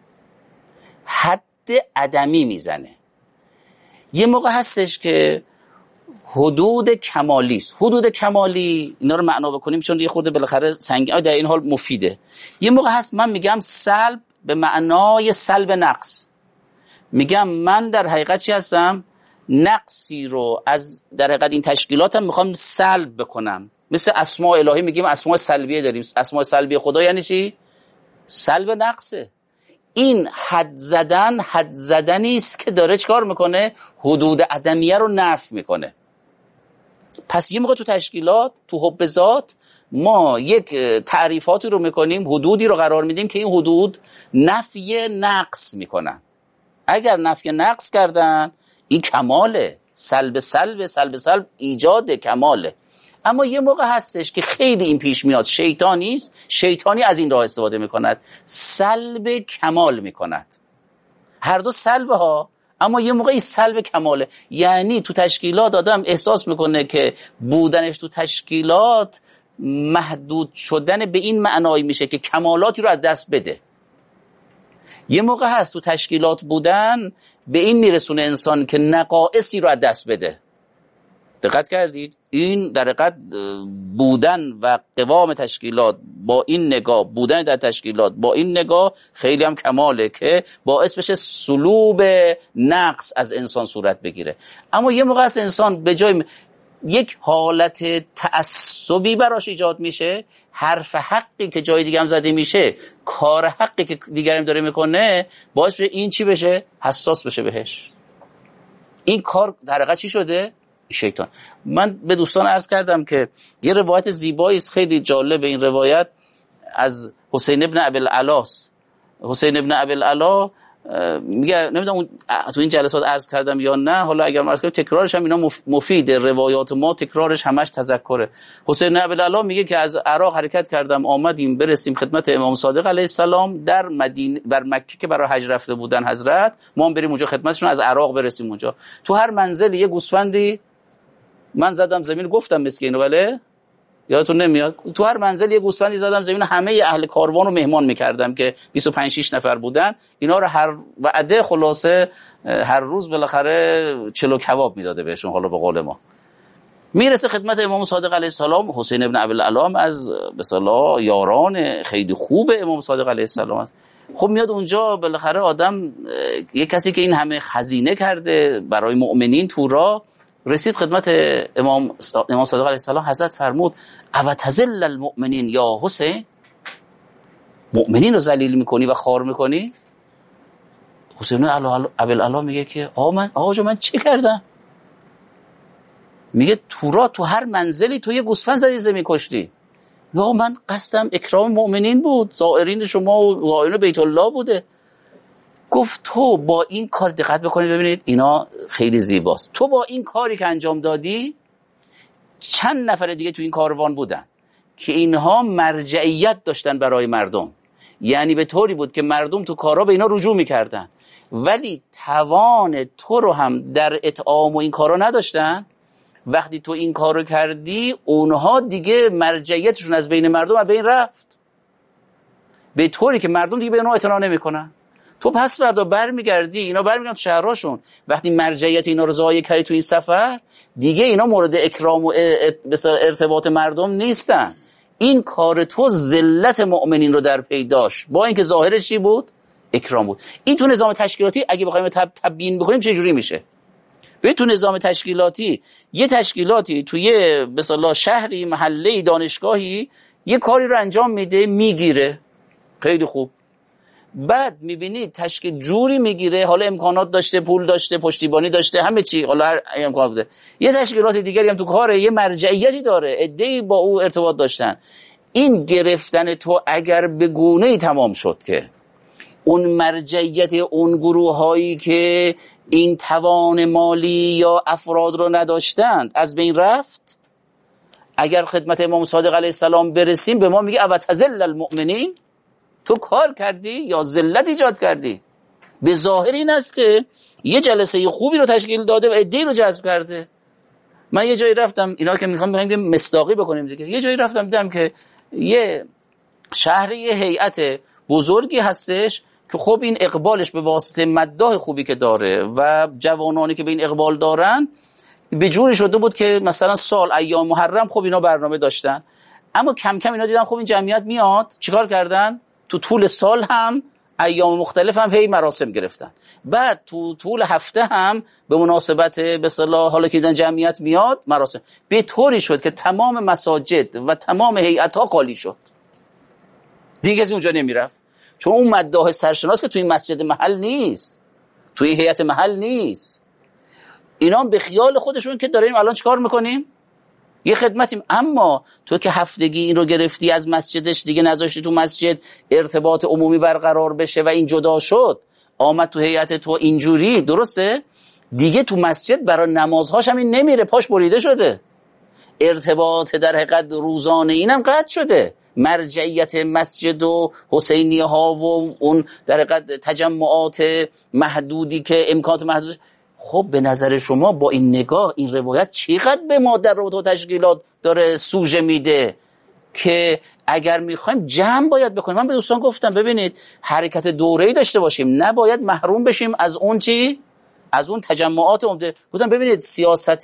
حد عدمی میزنه. یه موقع هستش که حدود کمالی است. حدود کمالی اینا رو معنا بکنیم چون یه خورده بالاخره سنگین در این حال مفیده. یه موقع هست من میگم سلب به معنای سلب نقص، میگم من در حقیقت چی هستم؟ نقصی رو از در حقیقت این تشکیلاتم میخوام سلب بکنم. مثل اسماء الهی میگیم اسماء سلبیه داریم. اسماء سلبیه خدا یعنی چی؟ سلب نقصه. این حد زدن حد زدنی است که داره چیکار میکنه؟ حدود عدمیه رو نفی میکنه. پس یه موقع تو تشکیلات تو حب ذات ما یک تعریفاتی رو میکنیم، حدودی رو قرار میدیم که این حدود نفی نقص میکنن. اگر نفی نقص کردن این کماله، سلب سلب سلب سلب ایجاد کماله. اما یه موقع هستش که خیلی این پیش میاد، شیطانی است، شیطانی از این راه استفاده میکند، سلب کمال میکند. هر دو سلب ها، اما یه موقعی سلب کماله. یعنی تو تشکیلات آدم احساس میکنه که بودنش تو تشکیلات محدود شدن به این معنایی میشه که کمالاتی رو از دست بده. یه موقع هست تو تشکیلات بودن به این میرسونه انسان که نقائصی رو از دست بده. دقت کردید؟ این در حقیقت بودن و قوام تشکیلات با این نگاه، بودن در تشکیلات با این نگاه خیلی هم کماله که باعث بشه سلوب نقص از انسان صورت بگیره. اما یه موقع است انسان به جای یک حالت تعصبی براش ایجاد میشه، حرف حقی که جای دیگه هم زده میشه، کار حقی که دیگری هم داره میکنه، باعث بشه این چی بشه؟ حساس بشه بهش. این کار در حقیقت چی شده؟ شیطان. من به دوستان عرض کردم که یه روایت زیبایی است، خیلی جالب. این روایت از حسین ابن ابی العلا. حسین ابن ابی العلا میگه، نمیدونم تو این جلسات عرض کردم یا نه، حالا اگر عرض کردم تکرارش هم اینا مفیده، روایات ما تکرارش همش تذکره. حسین ابن ابی العلا میگه که از عراق حرکت کردم، آمدیم برسیم خدمت امام صادق علیه السلام در مدینه، بر مکه که برای حج رفته بودن حضرت، ما هم بریم اونجا خدمتشون، از عراق برسیم اونجا. تو هر منزلی یه گوسفندی من زدم زمین، گفتم مسکینو، ولی یادتون نمیاد؟ تو هر منزل یه گوسفندی زدم زمین، همه اهل کاروان رو مهمان میکردم که بیست و پنج شش نفر بودن. اینا رو هر وعده خلاصه هر روز بالاخره چلو کباب میداده بهشون، حالا به قول ما. میرسه خدمت امام صادق علیه السلام. حسین ابن ابی العلا از به اصطلاح یاران خیلی خوب امام صادق علیه السلام است. خب میاد اونجا، بالاخره آدم یه کسی که این همه خزینه کرده برای مؤمنین تو راه، رسید خدمت امام امام صادق علیه السلام. حضرت فرمود او تذل المؤمنین یا حسین، مؤمنین رو ذلیل میکنی و خوار میکنی؟ حسین ابی العلا میگه که آقا من آقا جو من چه کردم؟ میگه تو را تو هر منزلی تو یه گوسفند زدی زمین کشتی. یا من قصدم اکرام مؤمنین بود، زائرین شما و زائرین بیت الله بوده. گفت تو با این کار، دقت بکنید ببینید اینا خیلی زیباست، تو با این کاری که انجام دادی چند نفر دیگه تو این کاروان بودن که اینها مرجعیت داشتن برای مردم، یعنی به طوری بود که مردم تو کارا به اینا رجوع میکردن، ولی توان تو رو هم در اطعام و این کارا نداشتن. وقتی تو این کارو کردی اونها دیگه مرجعیتشون از بین مردم از بین رفت، به طوری که مردم دیگه به اونها اعتنا نمیکنن. تو پس فردا برمیگردی، اینا برمیگردن تو شهرهاشون، وقتی مرجعیت اینا رو ضایع کردی تو این سفر، دیگه اینا مورد اکرام و ارتباط مردم نیستن. این کار تو ذلت مؤمنین رو در پی داشت، با اینکه ظاهرش چی بود؟ اکرام بود. این تو نظام تشکیلاتی اگه بخوایم تب تبیین بکنیم چه جوری میشه؟ ببین تو نظام تشکیلاتی، یه تشکیلاتی توی به اصطلاح شهری، محله‌ای، دانشگاهی یه کاری رو انجام میده، میگیره، خیلی خوب. بعد میبینید تشکیل جوری میگیره، حالا امکانات داشته، پول داشته، پشتیبانی داشته، همه چی، حالا هر امکان بوده. یه تشکیلات دیگری هم تو کاره، یه مرجعیتی داره، عده‌ای با او ارتباط داشتن. این گرفتن تو اگر به گونه‌ای تمام شد که اون مرجعیت اون گروه هایی که این توان مالی یا افراد رو نداشتند از بین رفت، اگر خدمت امام صادق علیه السلام برسیم به ما میگه ابتذل المؤمنین، تو کار کردی یا ذلت ایجاد کردی. به ظاهر این است که یه جلسه خوبی رو تشکیل داده و عده‌ای رو جذب کرده. من یه جایی رفتم، اینا که میخوام بگم مصداقی بکنیم دیگه، یه جایی رفتم دیدم که یه شهر یه هیئت بزرگی هستش که خب این اقبالش به واسطه مداح خوبی که داره و جوانانی که به این اقبال دارن به جوری شده بود که مثلا سال ایام محرم خب اینا برنامه داشتن، اما کم کم اینا دیدن خب این جمعیت میاد، چیکار کردن؟ تو طول سال هم ایام مختلف هم هی مراسم گرفتن. بعد تو طول هفته هم به مناسبت به اصطلاح حالا که دیدن جمعیت میاد مراسم، به طوری شد که تمام مساجد و تمام هیئت‌ها خالی شد، دیگه از اونجا نمیرفت، چون اون مداح سرشناس که توی مسجد محل نیست، توی هیئت محل نیست. اینا هم به خیال خودشون که داریم الان چیکار میکنیم، یه خدمتیم. اما تو که هفتگی این رو گرفتی از مسجدش، دیگه نذاشتی تو مسجد ارتباط عمومی برقرار بشه و این جدا شد، آمد تو هیئت تو اینجوری، درسته؟ دیگه تو مسجد برای نمازهاش هم این نمیره، پاش بریده شده، ارتباط در حقیقت روزانه اینم قطع شده، مرجعیت مسجد و حسینیه ها و اون در حقیقت تجمعات محدودی که امکانات محدود. خب به نظر شما با این نگاه این روایت چقدر به ما در رابطه با تشکیلات داره سوژه میده که اگر میخوایم جمع باید بکنیم. من به دوستان گفتم ببینید حرکت دوره‌ای داشته باشیم، نباید محروم بشیم از اون چی؟ از اون تجمعات عمده. گفتم ببینید سیاست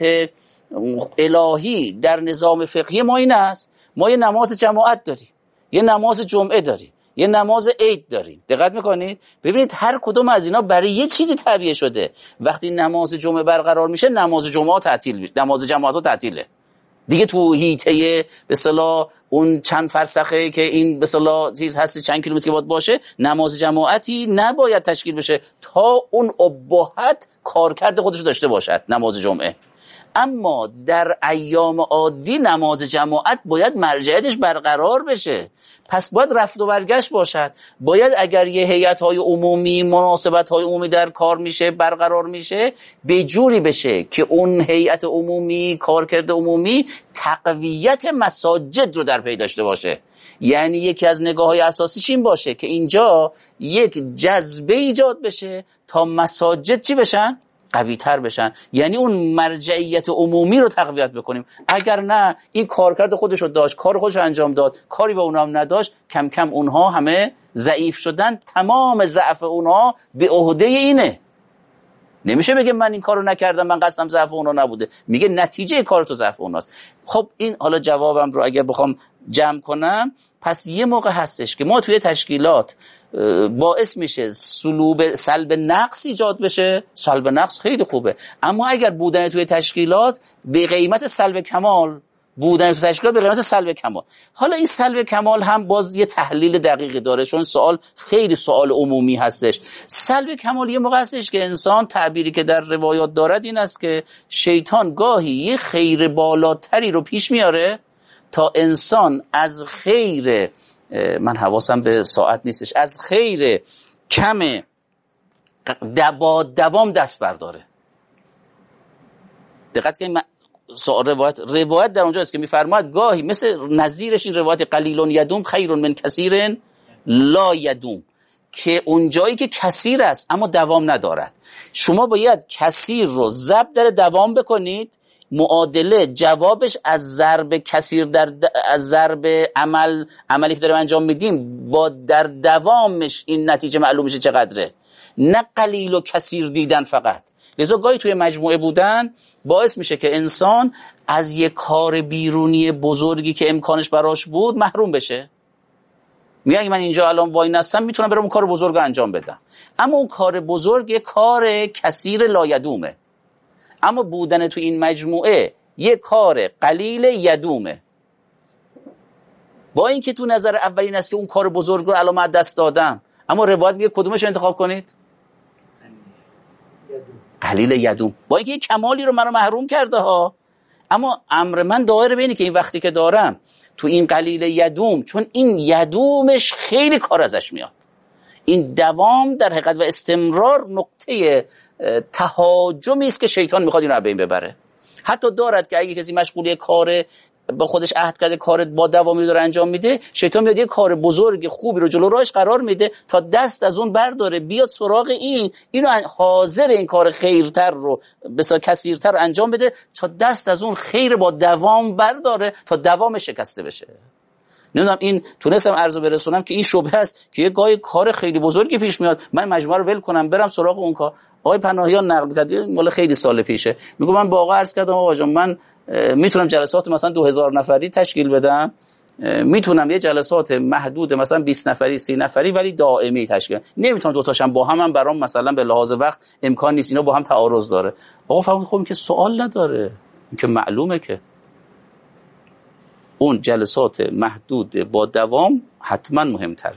الهی در نظام فقهی ما این است، ما یه نماز جماعت داریم، یه نماز جمعه داریم، یه نماز عید داریم. دقت میکنید؟ ببینید هر کدوم از اینا برای یه چیزی تعبیه شده. وقتی نماز جمعه برقرار میشه نماز جمعه تعطیل، نماز جماعت تعطیله دیگه. تو هیته به اصطلاح اون چند فرسخه که این به اصطلاح چیز هست چند کیلومتر که باید باشه، نماز جماعتی نباید تشکیل بشه تا اون ابهت کارکرد خودش داشته باشد نماز جمعه. اما در ایام عادی نماز جماعت باید مرجعیتش برقرار بشه، پس باید رفت و برگشت باشد. باید اگر یه هیئت‌های عمومی، مناسبت‌های عمومی در کار میشه، برقرار میشه، به جوری بشه که اون هیئت عمومی، کارکرد عمومی تقویت مساجد رو در پی داشته باشه. یعنی یکی از نگاه‌های اساسیش این باشه که اینجا یک جذبه ایجاد بشه تا مساجد چی بشن؟ قوی تر بشن، یعنی اون مرجعیت عمومی رو تقویت بکنیم. اگر نه این کارکرد خودش رو داشت، کار خودش رو انجام داد، کاری به اونها هم نداشت، کم کم اونها همه ضعیف شدن. تمام ضعف اونها به عهده اینه. نمیشه بگه من این کارو نکردم، من قصدم ضعف اونها نبوده، میگه نتیجه کار تو ضعف اونهاست. خب این حالا جوابم رو اگر بخوام جمع کنم، پس یه موقع هستش که ما توی تشکیلات باعث میشه سلوب سلب نقص ایجاد بشه. سلب نقص خیلی خوبه، اما اگر بودن توی تشکیلات به قیمت سلب کمال، بودن توی تشکیلات به قیمت سلب کمال. حالا این سلب کمال هم باز یه تحلیل دقیقی داره، چون سوال خیلی سوال عمومی هستش. سلب کمال یه موقع هستش که انسان، تعبیری که در روایات دارد این است که شیطان گاهی یه خیر بالاتری رو پیش میاره تا انسان از خیر، من حواسم به ساعت نیستش، از خیر کم دبا دوام دست برداره. دقت کنید، روایت روایت در اونجا است که میفرماید گاهی مثل نظیرش این روایت قلیل یدوم خیر من کثیر لا یدوم، که اونجایی که کثیر است اما دوام ندارد، شما باید کثیر رو ضرب در دوام بکنید، معادله جوابش از ضرب کثیر در د... از ضرب عمل عملی که داریم انجام میدیم با در دوامش این نتیجه معلوم میشه چقدره، نه قلیل و کثیر دیدن فقط. لذا گاهی توی مجموعه بودن باعث میشه که انسان از یک کار بیرونی بزرگی که امکانش براش بود محروم بشه. میگه من اینجا الان وای نستم میتونم برم اون کار بزرگ رو انجام بدم، اما اون کار بزرگ یک کار کثیر لایدومه. اما بودن تو این مجموعه یک کار قلیل یدومه. با اینکه تو نظر اولین است که اون کار بزرگ رو الان من دست دادم، اما روایت میگه کدومش رو انتخاب کنید؟ قلیل یدوم. با اینکه یک کمالی رو منو محروم کرده ها، اما امر من دایره بینی که این وقتی که دارم تو این قلیل یدوم، چون این یدومش خیلی کار ازش میاد، این دوام در حقیقت و استمرار نقطه تهاجمی است که شیطان میخواد این رو بین ببره. حتی دارد که اگه کسی مشغول کار با خودش عهد کرده کار با دوامی داره انجام میده، شیطان میاد یه کار بزرگ خوبی رو جلو راهش قرار میده تا دست از اون برداره بیاد سراغ این اینو حاضر این کار خیرتر رو بسیار کثیرتر انجام بده تا دست از اون خیر با دوام برداره تا دوام شکسته بشه. نمیدونم این تونستم عرضو برسونم که این شبهه است که یه گاهی کار خیلی بزرگی پیش میاد، من مجموعه رو ول کنم برم سراغ اون کار. آقای پناهیان نقل کرده مال خیلی سال پیشه، میگه من با آقا عرض کردم آقا جان من میتونم جلسات مثلا دو هزار نفری تشکیل بدم، میتونم یه جلسات محدود مثلا بیست نفری سی نفری ولی دائمی تشکیل، نمیتونم دو تاشم با هم هم برام مثلا به لحاظ وقت امکان نیست، اینا با هم تعارض داره. آقا فرمود خب این که سوال نداره، این که معلومه که اون جلسات محدود با دوام حتما مهمتره.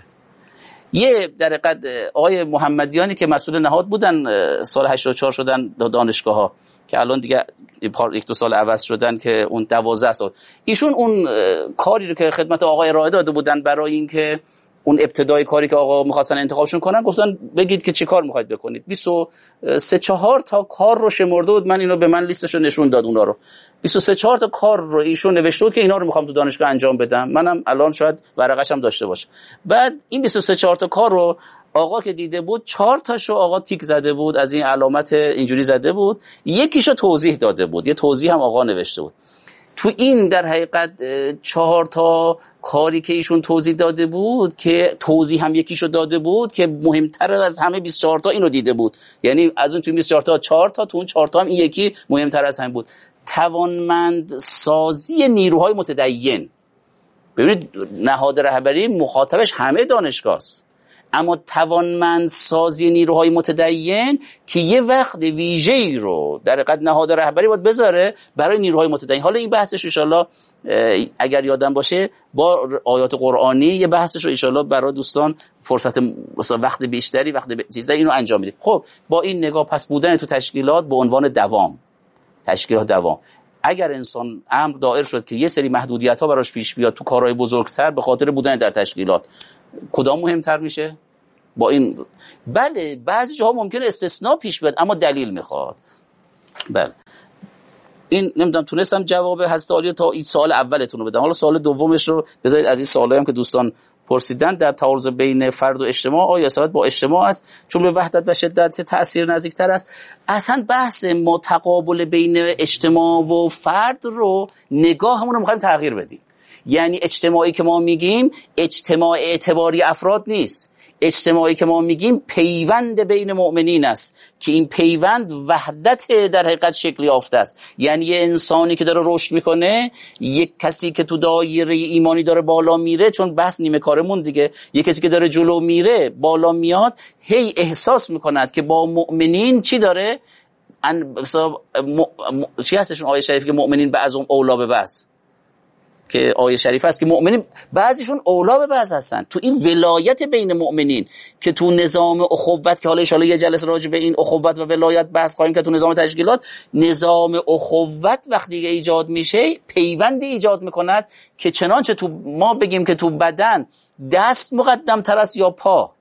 یه در قد آقای محمدیانی که مسئول نهاد بودن سال هشتاد و چهار شدن دانشگاه ها که الان دیگه یک دو سال عوض شدن که اون دوازده سال، ایشون اون کاری رو که خدمت آقای ارائه داده بودن برای اینکه اون ابتدای کاری که آقا می‌خواستن انتخابشون کنن گفتن بگید که چه کار می‌خواید بکنید. بیست و سه چهار تا کار رو شمرده بود، من اینو به من لیستشو نشون داد اونا رو. بیست و سه چهار تا کار رو ایشون نوشته بود که اینا رو می‌خوام تو دانشگاه انجام بدم. منم الان شاید ورقش هم داشته باشه. بعد این بیست و سه چهار تا کار رو آقا که دیده بود چهار تاشو آقا تیک زده بود، از این علامت اینجوری زده بود، یکیشو توضیح داده بود، یه توضیح هم آقا نوشته بود. تو این در حقیقت چهار تا کاری که ایشون توضیح داده بود که توضیح هم یکیشو داده بود که مهمتر از همه بیست و چهار تا اینو دیده بود، یعنی از اون تو بیست و چهار تا چهار تا تو اون چهار تا هم این یکی مهمتر از هم بود. توانمند سازی نیروهای متدین. ببینید نهاد رهبری مخاطبش همه دانشگاه است، اما توانمند سازی نیروهای متدین که یه وقت ویژه‌ای رو در حقیقت نهاد رهبری باید بذاره برای نیروهای متدین. حالا این بحثش ان شاءالله اگر یادم باشه با آیات قرآنی یه بحثش رو ان شاءالله برای دوستان فرصت وقت بیشتری وقت چیزا اینو انجام میدیم. خب با این نگاه پس بودن تو تشکیلات به عنوان دوام، تشکیلات دوام، اگر انسان امر دایر شد که یه سری محدودیت‌ها براش پیش بیاد تو کارهای بزرگتر به خاطر بودن در تشکیلات، کدام مهمتر میشه؟ با این بله بعضی جاها ممکنه استثناء پیش بیاد اما دلیل میخواد. بله این نمیدونم تونستم جواب حضرت عالی تا این سوال اولتون رو بدم. حالا سوال دومش رو بذارید از این سوالایی هم که دوستان پرسیدن در تعارض بین فرد و اجتماع آیا اصالت با اجتماع است چون به وحدت و شدت تأثیر نزدیکتر است. اصلا بحث متقابل بین اجتماع و فرد رو نگاهمون رو میخوایم تغییر بدیم. یعنی اجتماعی که ما میگیم اجتماع اعتباری افراد نیست، اجتماعی که ما میگیم پیوند بین مؤمنین است که این پیوند وحدت در حقیقت شکلی یافته است. یعنی یه انسانی که داره رشد میکنه، یک کسی که تو دایره ایمانی داره بالا میره، چون بحث نیمه کارمون دیگه، یک کسی که داره جلو میره بالا میاد هی احساس میکند که با مؤمنین چی داره ان م... م... چی هستشون آیه شریف که مؤمنین بعضهم اولا به بعض، که آیه شریف است که مؤمنین بعضیشون اولا به بعض هستن. تو این ولایت بین مؤمنین که تو نظام اخوت که حالا ان شاءالله یه جلسه راجع به این اخوت و ولایت بحث خواهیم که تو نظام تشکیلات، نظام اخوت وقتی ایجاد میشه پیوندی ایجاد میکند که چنانچه تو ما بگیم که تو بدن دست مقدم تر است یا پا،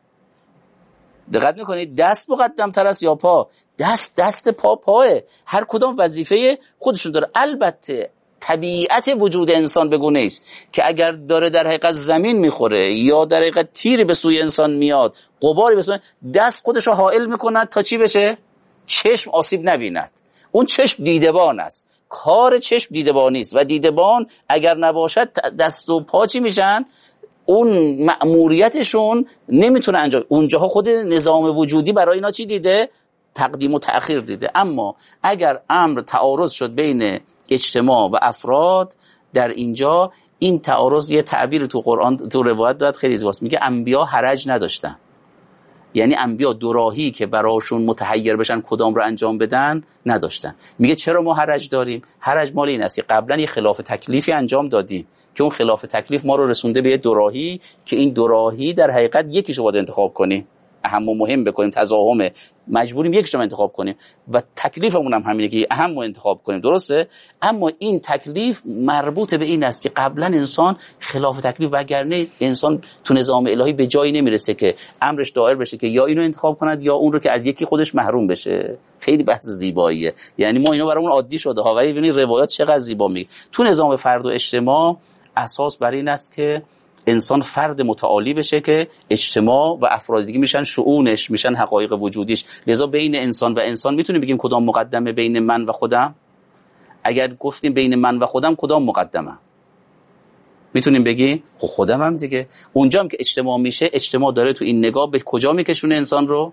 دقت میکنید دست مقدم تر است یا پا، دست دست پا پاه، هر کدام وظیفه خودشون داره. البته طبیعت وجود انسان بگونه است که اگر داره در حقیقت زمین میخوره یا در حقیقت تیری به سوی انسان میاد، غباری به سوی، دست خودش رو حائل میکند تا چی بشه؟ چشم آسیب نبیند. اون چشم دیدبان است، کار چشم دیدبانی است و دیدبان اگر نباشد دست و پا چی میشن؟ اون مأموریتشون نمیتونه انجام. اونجاها خود نظام وجودی برای اینا چی دیده؟ تقدیم و تأخیر دیده. اما اگر امر تعارض شد بین اجتماع و افراد، در اینجا این تعارض یه تعبیر تو قرآن تو روایت داد خیلی زیباست، میگه انبیا حرج نداشتن. یعنی انبیا دوراهی که براشون متحیر بشن کدام رو انجام بدن نداشتن. میگه چرا ما حرج داریم؟ حرج مال این است که قبلا یه خلاف تکلیفی انجام دادیم که اون خلاف تکلیف ما رو رسونده به یه دوراهی که این دوراهی در حقیقت یکیشو باید انتخاب کنیم. اهم و مهم بکنیم، تزاحم، مجبوریم یکیش رو انتخاب کنیم و تکلیفمون هم همینه که اهم رو انتخاب کنیم، درسته؟ اما این تکلیف مربوط به این است که قبلا انسان خلاف تکلیف، وگرنه انسان تو نظام الهی به جایی نمیرسه که امرش دایر بشه که یا اینو انتخاب کند یا اون رو، که از یکی خودش محروم بشه. خیلی بحث زیباییه، یعنی ما اینو برامون عادی شده ها، ولی ببینید روایات چقدر زیبا میگه. تو نظام فرد و اجتماع اساس بر این است که انسان فرد متعالی بشه که اجتماع و افراد دیگه میشن شؤونش، میشن حقایق وجودیش. لذا بین انسان و انسان میتونیم بگیم کدام مقدمه بین من و خودم؟ اگر گفتیم بین من و خودم کدام مقدمه؟ میتونیم بگیم خب خودم هم دیگه. اونجا هم که اجتماع میشه، اجتماع داره تو این نگاه به کجا میکشونه انسان رو؟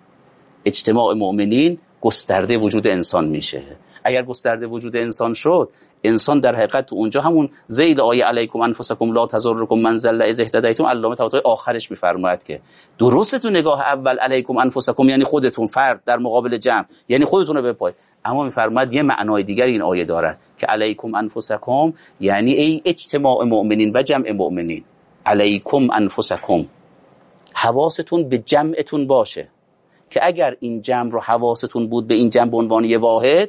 اجتماع مؤمنین گسترده وجود انسان میشه. اگر گسترده وجود انسان شد، انسان در حقیقت تو اونجا همون ذیل آیه علیکم انفسکم لا تضرکم من ضل اذا اهتدیتم، علامه طباطبایی آخرش میفرماید که درسته تو نگاه اول علیکم انفسکم یعنی خودتون، فرد در مقابل جمع، یعنی خودتون رو بپای، اما میفرماید یه معنای دیگر این آیه دارد که علیکم انفسکم یعنی ای اجتماع مؤمنین و جمع مؤمنین. علیکم انفسکم، حواستون به جمعتون باشه که اگر این جمع رو حواستون بود به این جمع به عنوان یه واحد،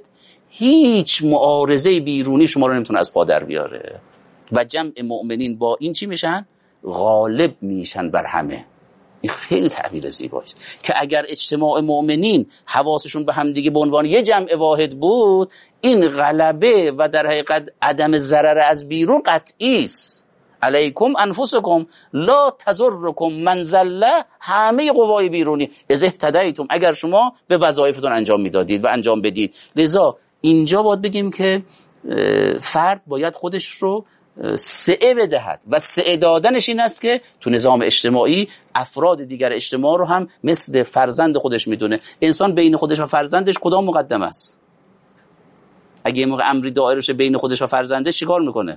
هیچ معارضه بیرونی شما رو نمیتونه از پا در بیاره و جمع مؤمنین با این چی میشن؟ غالب میشن بر همه. این خیلی تعبیر زیبایی است که اگر اجتماع مؤمنین حواسشون به هم دیگه به عنوان یه جمع واحد بود، این غلبه و در حقیقت عدم ضرر از بیرون قطعی است. علیکم انفسکم لا تضرکم من ضل، همه قوای بیرونی اذا اهتدیتم، اگر شما به وظایفتون انجام میدادید و انجام بدید. لذا اینجا باید بگیم که فرد باید خودش رو سعه بدهد و سعه دادنش این است که تو نظام اجتماعی افراد دیگر اجتماع رو هم مثل فرزند خودش میدونه. انسان بین خودش و فرزندش کدام مقدم است؟ اگه یه موقع امری دایر بشه بین خودش و فرزندش چیکار میکنه؟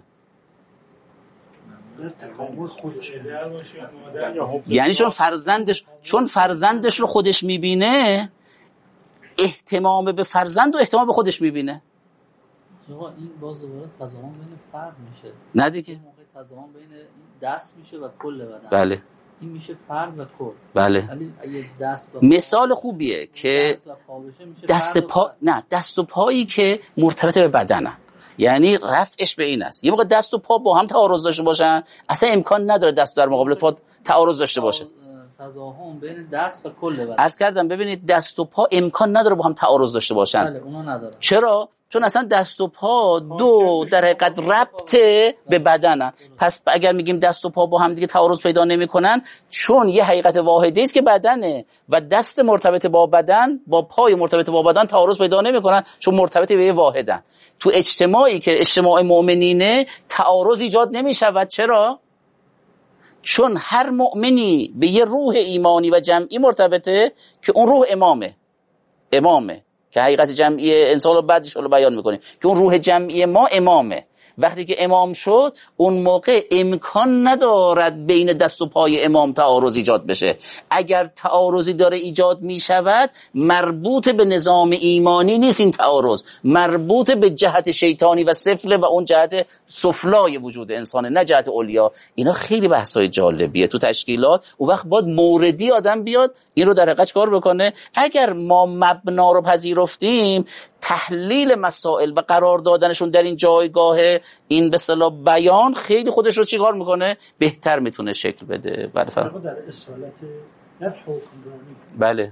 یعنی چون فرزندش چون فرزندش رو خودش میبینه، اهتمام به فرزند و اهتمام به خودش میبینه. آقا این باز دوباره تضامن بین فرد میشه، نه دیگه؟ موقع تضامن بین دست میشه و کل بدن. بله. این میشه فرد و کل. بله. ولی اگه دست و مثال خوبیه که دست و پا بشه میشه دست پا، نه دست و پایی که مرتبط به بدنن، یعنی رفعش به این است. یه موقع دست و پا با هم تعارض داشته باشن، اصلا امکان نداره دست در مقابل پا تعارض داشته باشه. تضاهم بین دست و کل بدن. عرض کردم ببینید دست و پا امکان نداره با هم تعارض داشته باشن. بله اونا نداره. چرا؟ چون اصلا دست و پا دو در حقیقت ربط به بدنن. پس اگر میگیم دست و پا با هم دیگه تعارض پیدا نمیکنن، چون یه حقیقت واحدی است که بدنه و دست مرتبط با بدن با پای مرتبط با بدن تعارض پیدا نمیکنن، چون مرتبط به یه واحدن. تو اجتماعی که اجتماع مؤمنینه تعارض ایجاد نمیشود. چرا؟ چون هر مؤمنی به یه روح ایمانی و جمعی مرتبطه که اون روح امامه امامه که حقیقت جمعی انسان رو بعدش رو بیان میکنیم که اون روح جمعی ما امامه. وقتی که امام شد، اون موقع امکان ندارد بین دست و پای امام تعارض ایجاد بشه. اگر تعارضی داره ایجاد میشود، مربوط به نظام ایمانی نیست، این تعارض مربوط به جهت شیطانی و سفله و اون جهت سفلای وجود انسانه، نه جهت علیا. اینا خیلی بحثای جالبیه تو تشکیلات. اون وقت باید موردی آدم بیاد این رو در حقیقت کار بکنه. اگر ما مبنا رو پذیرفتیم، تحلیل مسائل و قرار دادنشون در این جایگاه این به اصطلاح بیان خیلی خودش رو چیکار میکنه؟ بهتر میتونه شکل بده. بله فرق در اصالت در حکمرانی. بله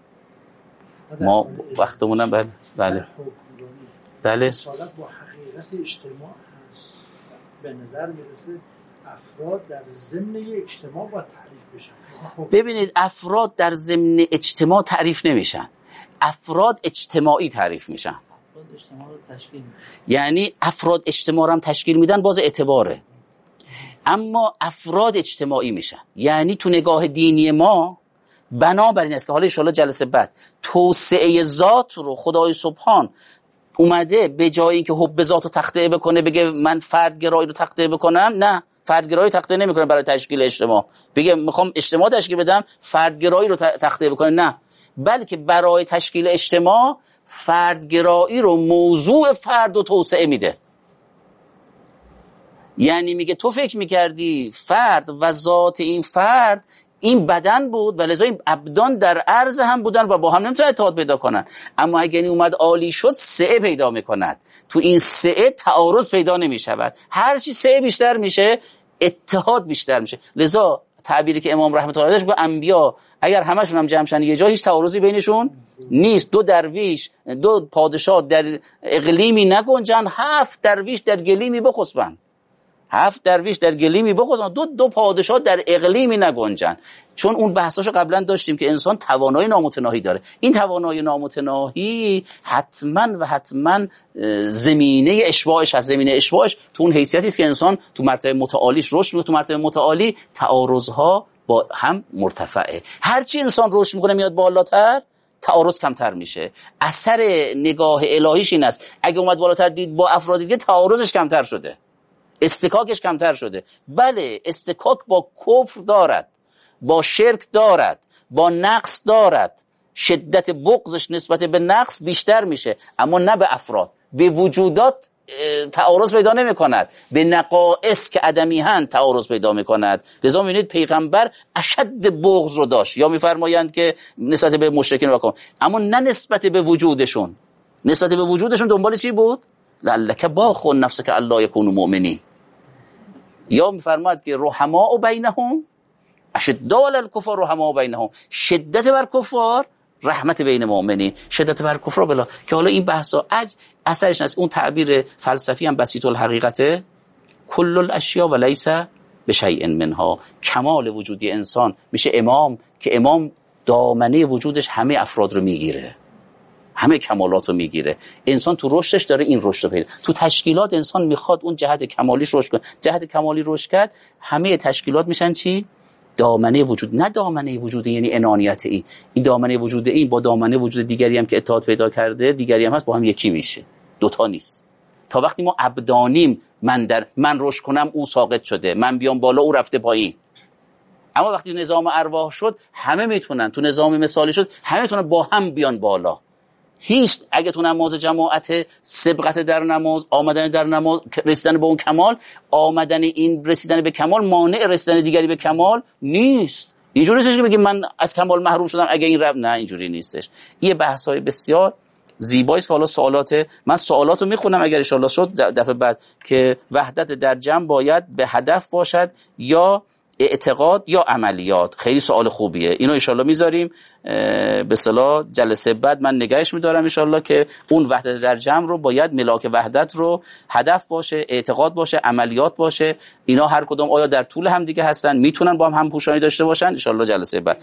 ما وقتمونم بله بله بله اصالت با حقیقت اجتماع هست. به نظر میرسه افراد در ضمن اجتماع با تعریف بشن. ببینید افراد در ضمن اجتماع تعریف نمیشن، افراد اجتماعی تعریف میشن. افراد اجتماع رو تشکیل میدن. یعنی افراد اجتماع رو هم تشکیل میدن، باز اعتباره، اما افراد اجتماعی میشن. یعنی تو نگاه دینی ما بنابراین است که حالا ان شاءالله جلسه بعد توسعه ذات رو خدای سبحان اومده به جای اینکه حب ذات رو تخطئه بکنه بگه من فردگرایی رو تخطئه بکنم، نه، فردگرایی تخطئه نمیکنه برای تشکیل اجتماع. بگه میخوام اجتماع تشکیل بدم، فردگرایی رو تخطئه بکنه، نه، بلکه برای تشکیل اجتماع فردگرایی رو موضوع فرد و توسعه میده. یعنی میگه تو فکر میکردی فرد و ذات این فرد این بدن بود و لذا این ابدان در عرض هم بودن و با هم نمیتونن اتحاد پیدا کنن. اما اگر این اومد عالی شد سعه پیدا میکند. تو این سعه تعارض پیدا نمیشود. هر چی سعه بیشتر میشه اتحاد بیشتر میشه. لذا تعبیری که امام رحمت الله علیه داشت، انبیا اگر همشون هم جمع شن یه جا هیچ تعارضی بینشون نیست. دو درویش، دو پادشاه در اقلیمی نگنجن، هفت درویش در گلیمی بخسبن. هفت درویش در گلیمی بخوزن، دو دو پادشاه در اقلیمی نگنجن. چون اون بحثاشو قبلا داشتیم که انسان توانایی نامتناهی داره. این توانایی نامتناهی حتما و حتما زمینه اشباعش هست. زمینه اشباعش تو اون حیثیتی است که انسان تو مرتبه متعالیش رشد میکنه. تو مرتبه متعالی تعارضها با هم مرتفعه. هرچی انسان رشد میکنه میاد بالاتر، تعارض کمتر میشه. اثر نگاه الهیش این است اگه اومد بالاتر دید با افراد دیگه تعارضش کمتر شده، استکاکش کمتر شده. بله استکاک با کفر دارد، با شرک دارد، با نقص دارد. شدت بغضش نسبت به نقص بیشتر میشه، اما نه به افراد. به وجودات تعارض پیدا نمی کند، به نقائص که عدمی هند تعارض پیدا می کند. لذا می‌بینید پیغمبر اشد بغض رو داشت، یا می‌فرمایند که نسبت به مشرکین واکن، اما نه نسبت به وجودشون. نسبت به وجودشون دنبال چی بود؟ لعلک باخ نفسک الا یکونوا مؤمنین. یا می‌فرماید که رحماء بینهم اشداء علی الکفار رحماء بینهم، شدت بر کفار رحمت بین مؤمنین، شدت بر کفار بلا. که حالا این بحثا اج اثرش از اون تعبیر فلسفی هم بسیط الحقیقته، کل الاشیاء و لیس بشیء منها. کمال وجودی انسان میشه امام، که امام دامنه وجودش همه افراد رو میگیره، همه کمالات رو میگیره. انسان تو رشدش داره این رشد رو پیدا. تو تشکیلات انسان میخواد اون جهت کمالیش رشد کنه. جهت کمالی رشد کرد، همه تشکیلات میشن چی؟ دامنه وجود. نه دامنه وجود یعنی انانیت. این این دامنه وجود این با دامنه وجود دیگری هم که اتحاد پیدا کرده، دیگری هم هست، با هم یکی میشه. دوتا نیست. تا وقتی ما ابدانیم، من در من رشد کنم او ساقط شده، من بیام بالا او رفته پایین. اما وقتی نظام ارواح شد، همه میتونن، تو نظام مثالی شد همه میتونن با هم بیان بالا. هیچ اگه تو نماز جماعت سبقت در نماز، آمدن در نماز، رسیدن به اون کمال، آمدن این رسیدن به کمال مانع رسیدن دیگری به کمال نیست. اینجوری نیستش که بگیم من از کمال محروم شدم اگه این رب، نه اینجوری نیستش. این بحث‌های بسیار زیبایی است که حالا سوالات من سوالاتو میخونم اگر ان شاءالله شد دفعه بعد، که وحدت در جمع باید به هدف باشد یا اعتقاد یا عملیات. خیلی سوال خوبیه، اینو ان شاءالله میذاریم به اصطلاح جلسه بعد من نگهش میدارم ان شاءالله، که اون وحدت در جمع رو باید ملاک وحدت رو هدف باشه، اعتقاد باشه، عملیات باشه. اینا هر کدوم آیا در طول هم دیگه هستن، میتونن با هم همپوشانی داشته باشن ان شاءالله جلسه بعد.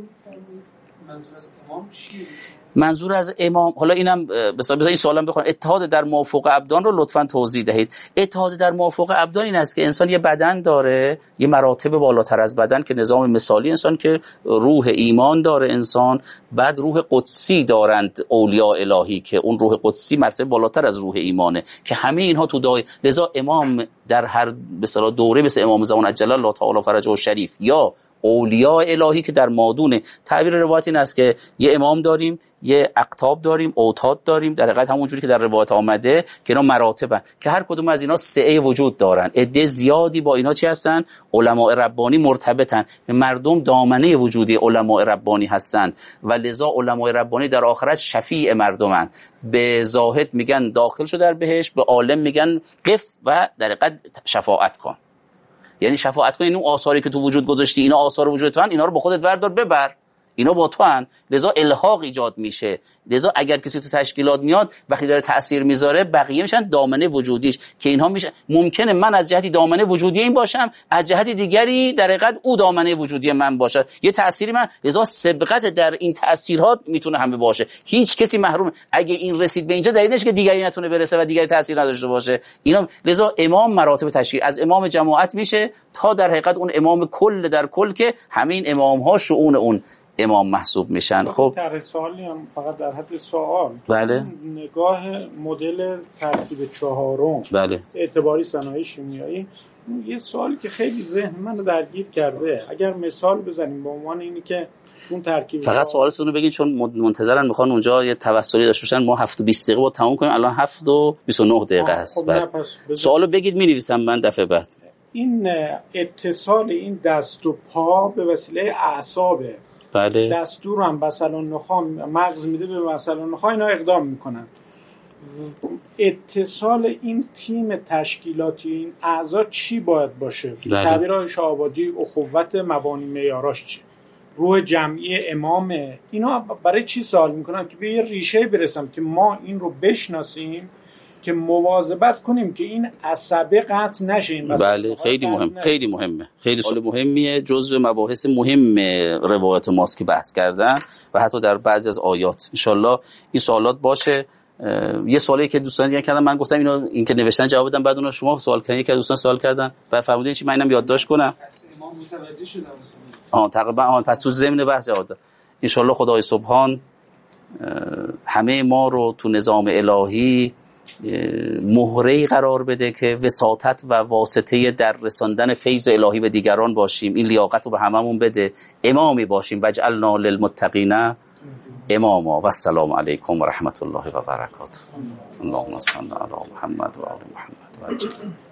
منظور از امام چیه؟ منظور از امام، حالا اینم بذار این سوالم بخونم. اتحاد در موافق ابدان رو لطفاً توضیح دهید. اتحاد در موافق ابدان این است که انسان یه بدن داره، یه مراتب بالاتر از بدن که نظام مثالی انسان که روح ایمان داره انسان، بعد روح قدسی دارند اولیاء الهی که اون روح قدسی مرتبه بالاتر از روح ایمانه، که همه اینها تو دای. لذا امام در هر به اصطلاح دوره مثل امام زمان عجل الله تعالی فرجه شریف یا اولیاء الهی که در مادون تعبیر روایت این است که یه امام داریم، یه اقطاب داریم، اوتاد داریم، در حقیقت همونجوری که در روایت آمده که اینا مراتبن، که هر کدوم از اینا سعه وجود دارن. عده زیادی با اینا چی هستن؟ علماء ربانی مرتبطن. مردم دامنه وجودی علماء ربانی هستند و لذا علماء ربانی در آخرت شفیع مردمند. به زاهد میگن داخل شو در بهشت، به عالم میگن قف و در حقیقت شفاعت کن. یعنی شفاعت کن، این اون آثاری که تو وجود گذاشتی، اینا آثار وجود تو هن، اینا رو با خودت وردار ببر، اینا با تو هن. لذا الحاق ایجاد میشه. لذا اگر کسی تو تشکیلات میاد وقتی داره تأثیر میذاره، بقیه میشن دامنه وجودیش، که اینها میشه ممکنه من از جهتی دامنه وجودی این باشم، از جهتی دیگری در حقیقت او دامنه وجودی من باشه، یه تأثیری من. لذا سبقت در این تأثیرات میتونه همه باشه، هیچ کسی محروم. اگه این رسید به اینجا دلیل نشه که دیگری نتونه برسه و دیگری تأثیر نداشته باشه. اینا لذا امام مراتب تشکیل از امام جماعت میشه تا در حقیقت اون امام کل در کل، که همه این امام ها شؤون اون امام محسوب میشن. خب در سوالی هم فقط در حد سوال، بله، نگاه مدل ترکیب چهارم، بله، اعتباری صنایع شیمیایی، یه سوالی که خیلی ذهن منو درگیر کرده، اگر مثال بزنیم به عنوان اینی که اون ترکیب، فقط سوالتون رو بگین چون منتظرن میخوان اونجا یه توسلی داشته باشن. ما هفت و بیست دقیقه با تموم کنیم، الان هفت و بیست و نه دقیقه است. خب سوالو بگید مینویسم من دفعه بعد. این اتصال این دست و پا به وسیله اعصابه. بله. دستور هم بسل النخاع مغز میده به بسل النخاع، اینا اقدام میکنن. اتصال این تیم تشکیلاتی این اعضا چی باید باشه؟ بله. تعبیر شاه‌آبادی اخوت مبانی معیاراش چی؟ روح جمعی امامه. اینا برای چی سوال میکنم؟ که به یه ریشه برسم که ما این رو بشناسیم که مواظبت کنیم که این عصبه قطع نشه. بله خیلی مهم، خیلی مهمه، خیلی سوال مهمیه، جزء مباحث مهم روایت ماست که بحث کردن و حتی در بعضی از آیات. انشالله این سوالات باشه. یه سوالی که دوستان دیگه کردن من گفتم اینو این که نوشتن جواب بدم، بعد اونها شما سوال کردین که دوستان سوال کردن و فرمودین چی من اینم یادداشت کنم. امام متوجه شدم. آها تقریبا آها پس تو ضمن بحث عاده ان شاء الله خدای سبحان همه ما رو تو نظام الهی مهره‌ای قرار بده که وساطت و واسطه در رساندن فیض الهی به دیگران باشیم. این لیاقت رو به هممون بده، امامی باشیم. وجعلنا للمتقین اماما. و السلام علیکم و رحمت الله و برکاته. اللهم صل علی محمد و آل محمد و عجل